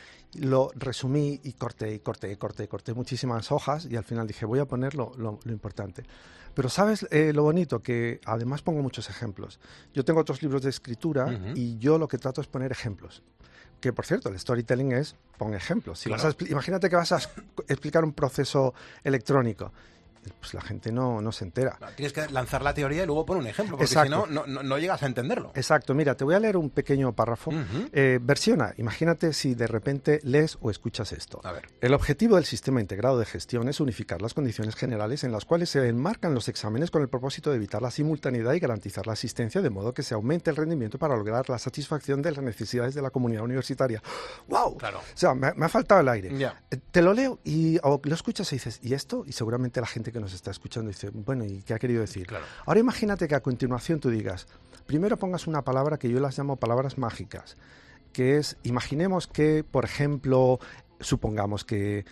lo resumí y corté muchísimas hojas y al final dije, voy a poner lo importante. Pero ¿sabes lo bonito? Que además pongo muchos ejemplos. Yo tengo otros libros de escritura y yo lo que trato es poner ejemplos. Que, por cierto, el storytelling es, pon ejemplos. Si claro. Imagínate que vas a explicar un proceso electrónico. Pues la gente no se entera. Tienes que lanzar la teoría y luego poner un ejemplo, porque si no llegas a entenderlo. Exacto. Mira, te voy a leer un pequeño párrafo. Versiona. Imagínate si de repente lees o escuchas esto. A ver. El objetivo del sistema integrado de gestión es unificar las condiciones generales en las cuales se enmarcan los exámenes con el propósito de evitar la simultaneidad y garantizar la asistencia, de modo que se aumente el rendimiento para lograr la satisfacción de las necesidades de la comunidad universitaria. ¡Wow! Claro. O sea, me ha faltado el aire. Yeah. Te lo leo o lo escuchas y dices, ¿y esto? Y seguramente la gente que nos está escuchando dice, bueno, ¿y qué ha querido decir? Claro. Ahora imagínate que a continuación tú digas, primero pongas una palabra que yo las llamo palabras mágicas, que es, imaginemos que, por ejemplo, pongamos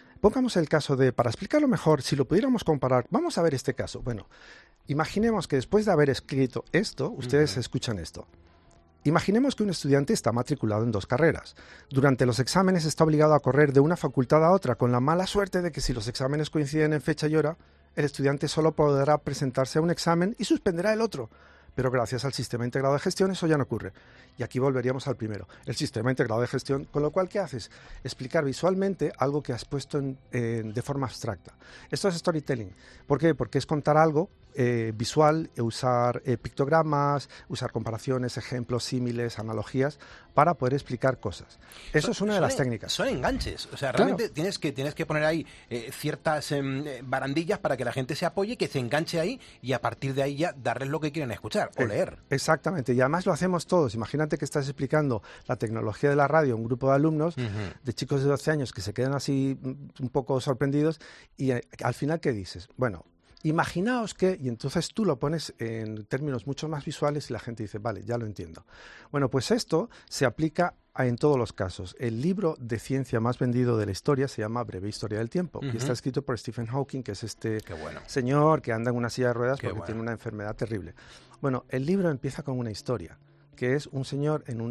el caso de, para explicarlo mejor, si lo pudiéramos comparar, vamos a ver este caso. Bueno, imaginemos que después de haber escrito esto, ustedes escuchan esto. Imaginemos que un estudiante está matriculado en 2 carreras. Durante los exámenes está obligado a correr de una facultad a otra, con la mala suerte de que si los exámenes coinciden en fecha y hora, el estudiante solo podrá presentarse a un examen y suspenderá el otro. Pero gracias al sistema integrado de gestión eso ya no ocurre. Y aquí volveríamos al primero, el sistema integrado de gestión, con lo cual, ¿qué haces? Explicar visualmente algo que has puesto de forma abstracta. Esto es storytelling. ¿Por qué? Porque es contar algo visual, usar pictogramas, usar comparaciones, ejemplos, símiles, analogías, para poder explicar cosas. Eso es una de las técnicas. Son enganches. O sea, realmente tienes que poner ahí ciertas barandillas para que la gente se apoye, que se enganche ahí y a partir de ahí ya darles lo que quieren escuchar o leer. Exactamente. Y además lo hacemos todos. Imagínate que estás explicando la tecnología de la radio a un grupo de alumnos, de chicos de 12 años que se quedan así un poco sorprendidos y al final, ¿qué dices? Bueno, imaginaos que, y entonces tú lo pones en términos mucho más visuales y la gente dice, vale, ya lo entiendo. Bueno, pues esto se aplica en todos los casos. El libro de ciencia más vendido de la historia se llama Breve Historia del Tiempo y está escrito por Stephen Hawking, que es señor que anda en una silla de ruedas porque tiene una enfermedad terrible. Bueno, el libro empieza con una historia, que es un señor en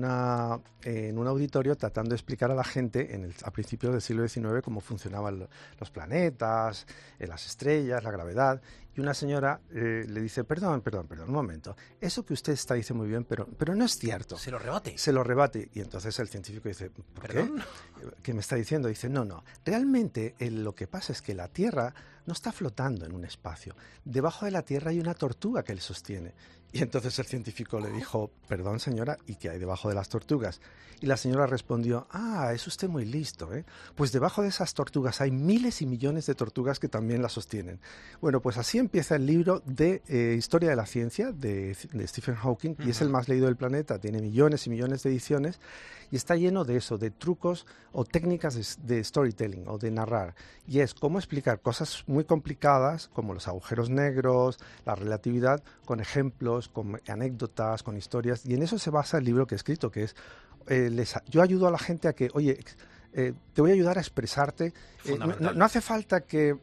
un auditorio tratando de explicar a la gente a principios del siglo XIX cómo funcionaban los planetas, las estrellas, la gravedad, y una señora le dice, perdón, un momento, eso que usted está dice muy bien, pero no es cierto. Se lo rebate. Se lo rebate, y entonces el científico dice, ¿por qué? ¿Qué me está diciendo? Dice, no, realmente lo que pasa es que la Tierra no está flotando en un espacio. Debajo de la Tierra hay una tortuga que le sostiene. Y entonces el científico le dijo, perdón señora, ¿y qué hay debajo de las tortugas? Y la señora respondió, es usted muy listo, ¿eh? Pues debajo de esas tortugas hay miles y millones de tortugas que también la sostienen. Bueno, pues así empieza el libro de Historia de la Ciencia de Stephen Hawking, y es el más leído del planeta, tiene millones y millones de ediciones, y está lleno de eso, de trucos o técnicas de storytelling o de narrar. Y es cómo explicar cosas muy complicadas, como los agujeros negros, la relatividad, con ejemplos, con anécdotas, con historias, y en eso se basa el libro que he escrito, que es, yo ayudo a la gente a que, oye, te voy a ayudar a expresarte. No hace falta que...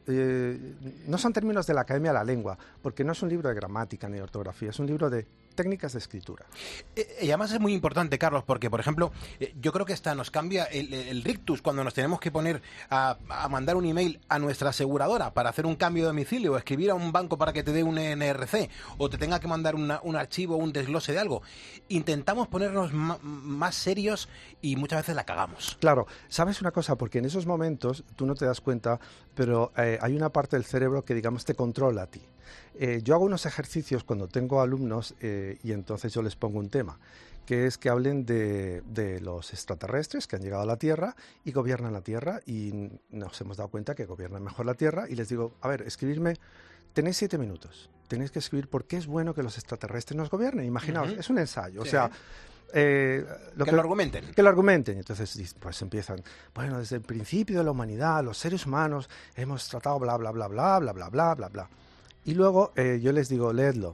no son términos de la Academia de la Lengua, porque no es un libro de gramática ni de ortografía, es un libro de técnicas de escritura. Y además es muy importante, Carlos, porque, por ejemplo, yo creo que nos cambia el rictus cuando nos tenemos que poner a mandar un email a nuestra aseguradora para hacer un cambio de domicilio, o escribir a un banco para que te dé un NRC, o te tenga que mandar un archivo, un desglose de algo. Intentamos ponernos más serios y muchas veces la cagamos. Claro, ¿sabes una cosa? Porque en esos momentos tú no te das cuenta, pero hay una parte del cerebro que, digamos, te controla a ti. Yo hago unos ejercicios cuando tengo alumnos y entonces yo les pongo un tema, que es que hablen de los extraterrestres que han llegado a la Tierra y gobiernan la Tierra, y nos hemos dado cuenta que gobiernan mejor la Tierra, y les digo, a ver, escribirme, tenéis 7 minutos, tenéis que escribir por qué es bueno que los extraterrestres nos gobiernen. Imaginaos, es un ensayo, sí. O sea... que lo argumenten. Que lo argumenten. Entonces, pues empiezan, bueno, desde el principio de la humanidad, los seres humanos hemos tratado bla, bla, bla, bla, bla, bla, bla, bla, bla. Y luego yo les digo, leedlo.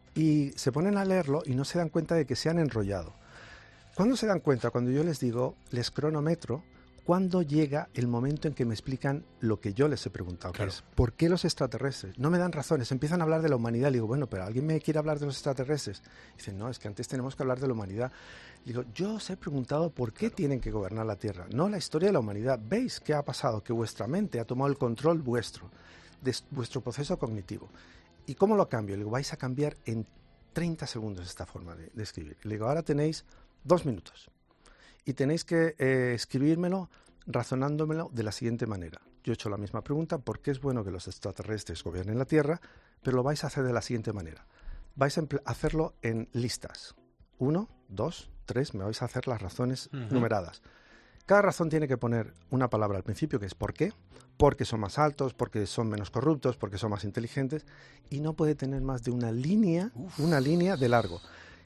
Y se ponen a leerlo y no se dan cuenta de que se han enrollado. ¿Cuándo se dan cuenta? Cuando yo les digo, les cronometro, cuando llega el momento en que me explican lo que yo les he preguntado, claro, que es, ¿por qué los extraterrestres? No me dan razones, empiezan a hablar de la humanidad. Le digo, bueno, pero ¿alguien me quiere hablar de los extraterrestres? Dicen, no, es que antes tenemos que hablar de la humanidad. Digo, yo os he preguntado por qué tienen que gobernar la Tierra, no la historia de la humanidad. ¿Veis qué ha pasado? Que vuestra mente ha tomado el control vuestro, de vuestro proceso cognitivo. ¿Y cómo lo cambio? Le digo, vais a cambiar en 30 segundos esta forma de escribir. Le digo, ahora tenéis 2 minutos. Y tenéis que escribírmelo razonándomelo de la siguiente manera. Yo he hecho la misma pregunta, ¿por qué es bueno que los extraterrestres gobiernen la Tierra? Pero lo vais a hacer de la siguiente manera. Vais a hacerlo en listas. 1, 2, 3, me vais a hacer las razones numeradas. Cada razón tiene que poner una palabra al principio, que es ¿por qué? Porque son más altos, porque son menos corruptos, porque son más inteligentes, y no puede tener más de una línea de largo.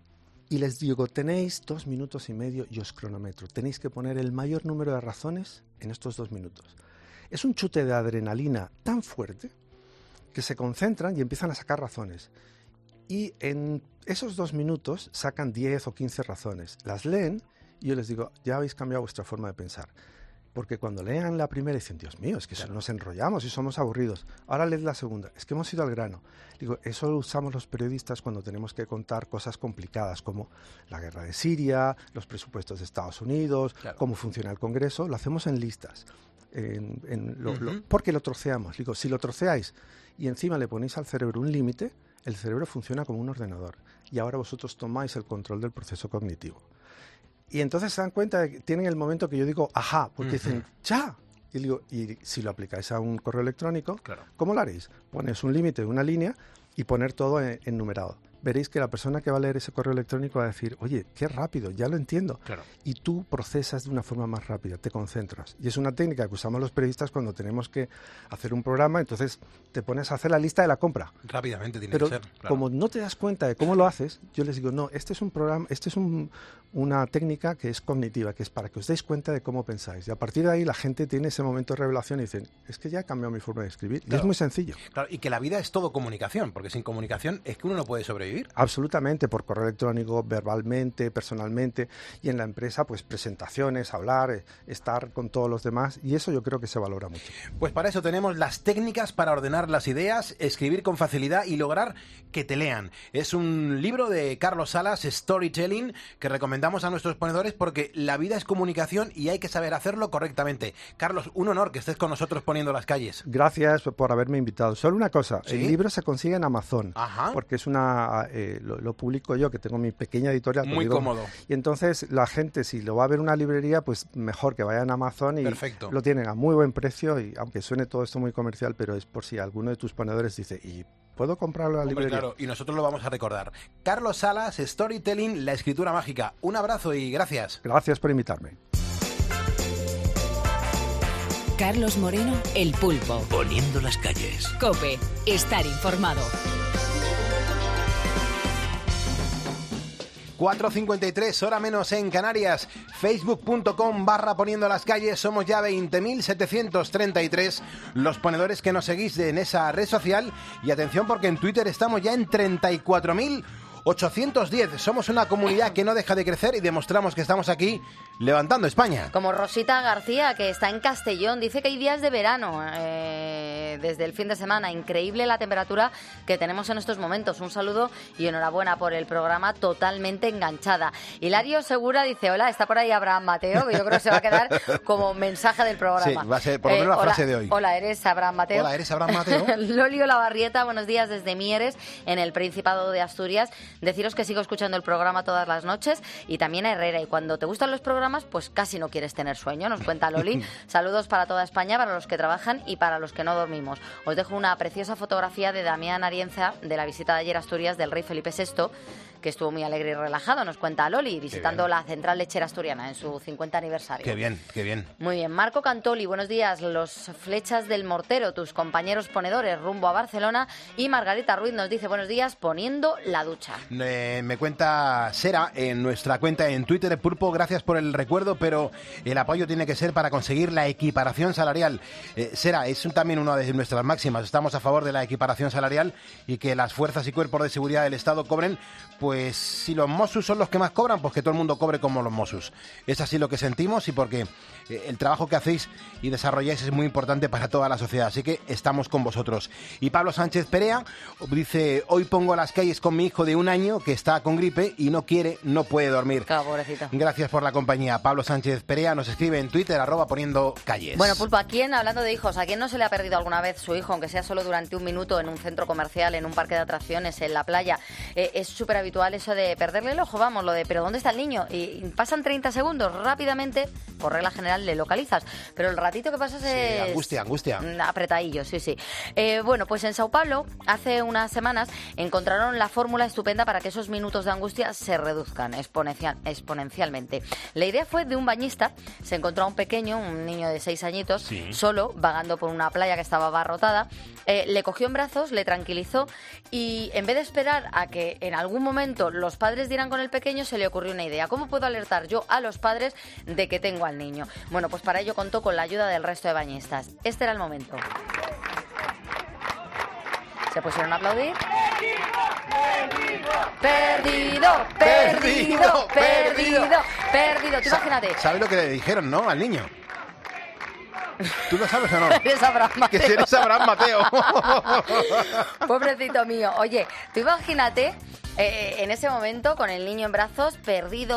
Y les digo, tenéis 2 minutos y medio y os cronometro. Tenéis que poner el mayor número de razones en estos 2 minutos. Es un chute de adrenalina tan fuerte que se concentran y empiezan a sacar razones. Y en esos 2 minutos sacan 10 o 15 razones. Las leen y yo les digo, ya habéis cambiado vuestra forma de pensar. Porque cuando lean la primera dicen, Dios mío, es que nos enrollamos y somos aburridos. Ahora leed la segunda, es que hemos ido al grano. Digo, eso lo usamos los periodistas cuando tenemos que contar cosas complicadas como la guerra de Siria, los presupuestos de Estados Unidos, cómo funciona el Congreso. Lo hacemos en listas, porque lo troceamos. Digo, si lo troceáis y encima le ponéis al cerebro un límite, el cerebro funciona como un ordenador. Y ahora vosotros tomáis el control del proceso cognitivo. Y entonces se dan cuenta de que tienen el momento que yo digo, ajá, porque dicen, ¡ya! Y digo, y si lo aplicáis a un correo electrónico, ¿cómo lo haréis? Pones un límite de una línea y poner todo en numerado. Veréis que la persona que va a leer ese correo electrónico va a decir, oye, qué rápido, ya lo entiendo. Y tú procesas de una forma más rápida, te concentras. Y es una técnica que usamos los periodistas cuando tenemos que hacer un programa, entonces te pones a hacer la lista de la compra. Rápidamente tiene que ser. Pero como no te das cuenta de cómo lo haces, yo les digo, no, este es un programa, una técnica que es cognitiva, que es para que os deis cuenta de cómo pensáis. Y a partir de ahí la gente tiene ese momento de revelación y dicen, es que ya he cambiado mi forma de escribir. Y es muy sencillo. Claro, y que la vida es todo comunicación, porque sin comunicación es que uno no puede sobrevivir. Absolutamente, por correo electrónico, verbalmente, personalmente, y en la empresa, pues presentaciones, hablar, estar con todos los demás, y eso yo creo que se valora mucho. Pues para eso tenemos las técnicas para ordenar las ideas, escribir con facilidad y lograr que te lean. Es un libro de Carlos Salas, Storytelling, que recomendamos a nuestros ponedores porque la vida es comunicación y hay que saber hacerlo correctamente. Carlos, un honor que estés con nosotros poniendo las calles. Gracias por haberme invitado. Solo una cosa, ¿sí? El libro se consigue en Amazon, porque es lo publico yo, que tengo mi pequeña editorial. Muy cómodo. Y entonces la gente, si lo va a ver en una librería, pues mejor que vayan a Amazon y lo tienen a muy buen precio, y aunque suene todo esto muy comercial, pero es por si alguno de tus ponedores dice, ¿y puedo comprarlo en la librería? Claro, y nosotros lo vamos a recordar. Carlos Salas, Storytelling, la escritura mágica. Un abrazo y gracias. Gracias por invitarme. Carlos Moreno, El Pulpo. Poniendo las calles. COPE, estar informado. 4:53, hora menos en Canarias. Facebook.com/poniendo las calles. Somos ya 20.733 los ponedores que nos seguís en esa red social. Y atención, porque en Twitter estamos ya en 34.000. 810. Somos una comunidad que no deja de crecer y demostramos que estamos aquí levantando España. Como Rosita García, que está en Castellón, dice que hay días de verano desde el fin de semana. Increíble la temperatura que tenemos en estos momentos. Un saludo y enhorabuena por el programa, totalmente enganchada. Hilario Segura dice, hola, está por ahí Abraham Mateo, que yo creo que se va a quedar como mensaje del programa. Sí, va a ser por lo menos la frase de hoy. Hola, ¿eres Abraham Mateo? Hola, ¿eres Abraham Mateo? Loli Olavarrieta, buenos días desde Mieres, en el Principado de Asturias. Deciros que sigo escuchando el programa todas las noches y también a Herrera. Y cuando te gustan los programas, pues casi no quieres tener sueño, nos cuenta Loli. Saludos para toda España, para los que trabajan y para los que no dormimos. Os dejo una preciosa fotografía de Damián Arienza de la visita de ayer a Asturias del rey Felipe VI, que estuvo muy alegre y relajado, nos cuenta Loli, visitando la central lechera asturiana en su 50 aniversario. Qué bien, qué bien. Muy bien. Marco Cantoli, buenos días. Los Flechas del Mortero, tus compañeros ponedores rumbo a Barcelona. Y Margarita Ruiz nos dice, buenos días, poniendo la ducha. Me cuenta Sera en nuestra cuenta en Twitter, Pulpo, gracias por el recuerdo, pero el apoyo tiene que ser para conseguir la equiparación salarial. Sera, es también una de nuestras máximas. Estamos a favor de la equiparación salarial y que las fuerzas y cuerpos de seguridad del Estado cobren, pues si los Mossos son los que más cobran, pues que todo el mundo cobre como los Mossos. Es así lo que sentimos y porque el trabajo que hacéis y desarrolláis es muy importante para toda la sociedad, así que estamos con vosotros. Y Pablo Sánchez Perea dice, hoy pongo a las calles con mi hijo de 1 año que está con gripe y no puede dormir. Claro, pobrecito. Gracias por la compañía. Pablo Sánchez Perea nos escribe en Twitter, @poniendo calles. Bueno, Pulpo, ¿a quién, hablando de hijos, a quién no se le ha perdido alguna vez su hijo, aunque sea solo durante 1 minuto en un centro comercial, en un parque de atracciones, en la playa? Es súper habitual eso de perderle el ojo, vamos, lo de, ¿pero dónde está el niño? Y pasan 30 segundos, rápidamente, por regla general, le localizas. Pero el ratito que pasas es... Angustia. Apretadillo, sí. Bueno, pues en Sao Paulo, hace unas semanas, encontraron la fórmula estupenda para que esos minutos de angustia se reduzcan exponencialmente. La idea fue de un bañista. Se encontró a un pequeño, un niño de 6 añitos, solo, vagando por una playa que estaba abarrotada. Le cogió en brazos, le tranquilizó y en vez de esperar a que en algún momento los padres dieran con el pequeño, se le ocurrió una idea. ¿Cómo puedo alertar yo a los padres de que tengo al niño? Bueno, pues para ello contó con la ayuda del resto de bañistas. Este era el momento. Se pusieron a aplaudir. Perdido. Tú imagínate. ¿Sabes lo que le dijeron, no, al niño? ¿Tú lo sabes o no? Eres Abraham Mateo. Que eres Abraham Mateo. Pobrecito mío. Oye, tú imagínate... en ese momento, con el niño en brazos, perdido,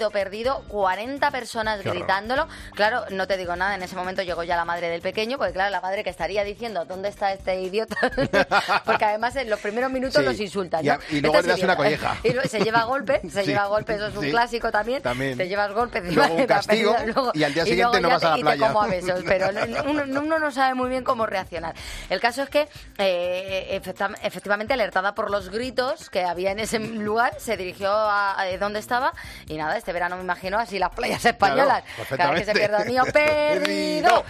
40 personas gritándolo. Claro, no te digo nada, en ese momento llegó ya la madre del pequeño, porque claro, la madre que estaría diciendo, ¿dónde está este idiota? Porque además en los primeros minutos los insultan, ¿no? Y luego le das una colleja. Y se lleva golpe, eso es un clásico también. Te llevas golpe. Luego un castigo, y al día siguiente no vas a la playa. Y te como a besos, pero uno no sabe muy bien cómo reaccionar. El caso es que, efectivamente, alertada por los gritos que había en ese lugar, se dirigió a donde estaba y nada, este verano me imagino así las playas españolas. Claro, cada vez que se pierda el niño, perdido.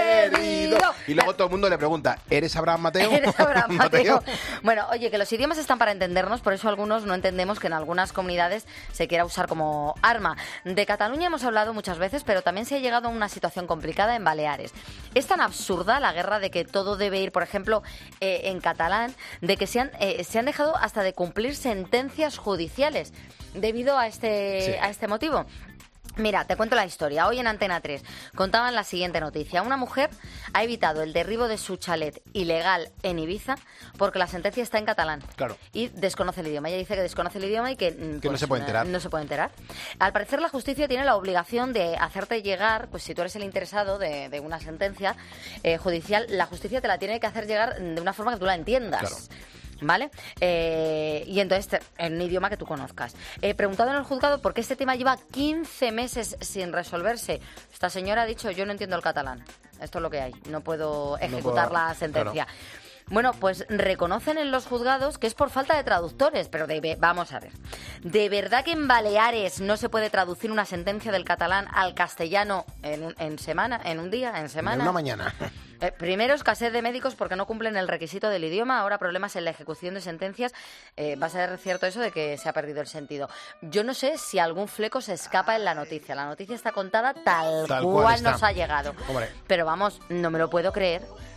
Y luego todo el mundo le pregunta, ¿eres Abraham Mateo? ¿Eres Abraham Mateo? Bueno, oye, que los idiomas están para entendernos, por eso algunos no entendemos que en algunas comunidades se quiera usar como arma. De Cataluña hemos hablado muchas veces, pero también se ha llegado a una situación complicada en Baleares. Es tan absurda la guerra de que todo debe ir, por ejemplo, en catalán, de que se han dejado hasta de cumplir sentencias judiciales debido a este motivo. Mira, te cuento la historia. Hoy en Antena 3 contaban la siguiente noticia. Una mujer ha evitado el derribo de su chalet ilegal en Ibiza porque la sentencia está en catalán. Claro. Y desconoce el idioma. Ella dice que desconoce el idioma y que pues, no se puede enterar. No se puede enterar. Al parecer la justicia tiene la obligación de hacerte llegar, pues si tú eres el interesado de una sentencia judicial, la justicia te la tiene que hacer llegar de una forma que tú la entiendas. Claro. ¿Vale? Y entonces, en un idioma que tú conozcas. Preguntado en el juzgado por qué este tema lleva 15 meses sin resolverse. Esta señora ha dicho, yo no entiendo el catalán. Esto es lo que hay. No puedo ejecutar la sentencia. Claro. Bueno, pues reconocen en los juzgados que es por falta de traductores, pero vamos a ver. ¿De verdad que en Baleares no se puede traducir una sentencia del catalán al castellano en un día? En una mañana. Primero, escasez de médicos porque no cumplen el requisito del idioma. Ahora, problemas en la ejecución de sentencias. Va a ser cierto eso de que se ha perdido el sentido. Yo no sé si algún fleco se escapa en la noticia. La noticia está contada tal cual nos ha llegado. Hombre. Pero vamos, no me lo puedo creer.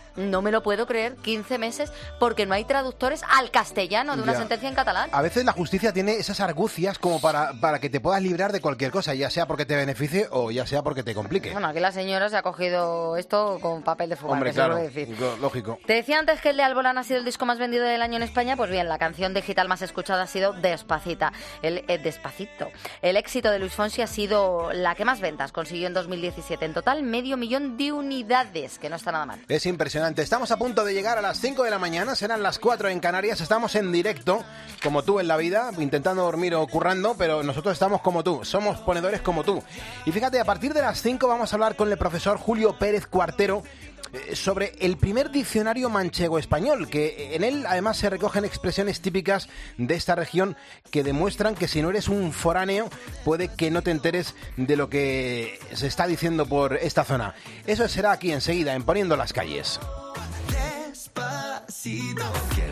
no me lo puedo creer, 15 meses porque no hay traductores al castellano de una sentencia en catalán. A veces la justicia tiene esas argucias como para que te puedas librar de cualquier cosa, ya sea porque te beneficie o ya sea porque te complique. Bueno, aquí la señora se ha cogido esto con papel de fumar. Hombre, claro, lógico. Te decía antes que el de Alborán ha sido el disco más vendido del año en España. Pues bien, la canción digital más escuchada ha sido Despacito. El éxito de Luis Fonsi ha sido la que más ventas consiguió en 2017. En total, 500.000 de unidades, que no está nada mal. Es impresionante. Estamos a punto de llegar a las 5 de la mañana, serán las 4 en Canarias. Estamos en directo, como tú en la vida, intentando dormir o currando, pero nosotros estamos como tú, somos ponedores como tú. Y fíjate, a partir de las 5 vamos a hablar con el profesor Julio Pérez Cuartero sobre el primer diccionario manchego-español, que en él además se recogen expresiones típicas de esta región que demuestran que si no eres un foráneo puede que no te enteres de lo que se está diciendo por esta zona. Eso será aquí enseguida en Poniendo las Calles. Despacito, quiero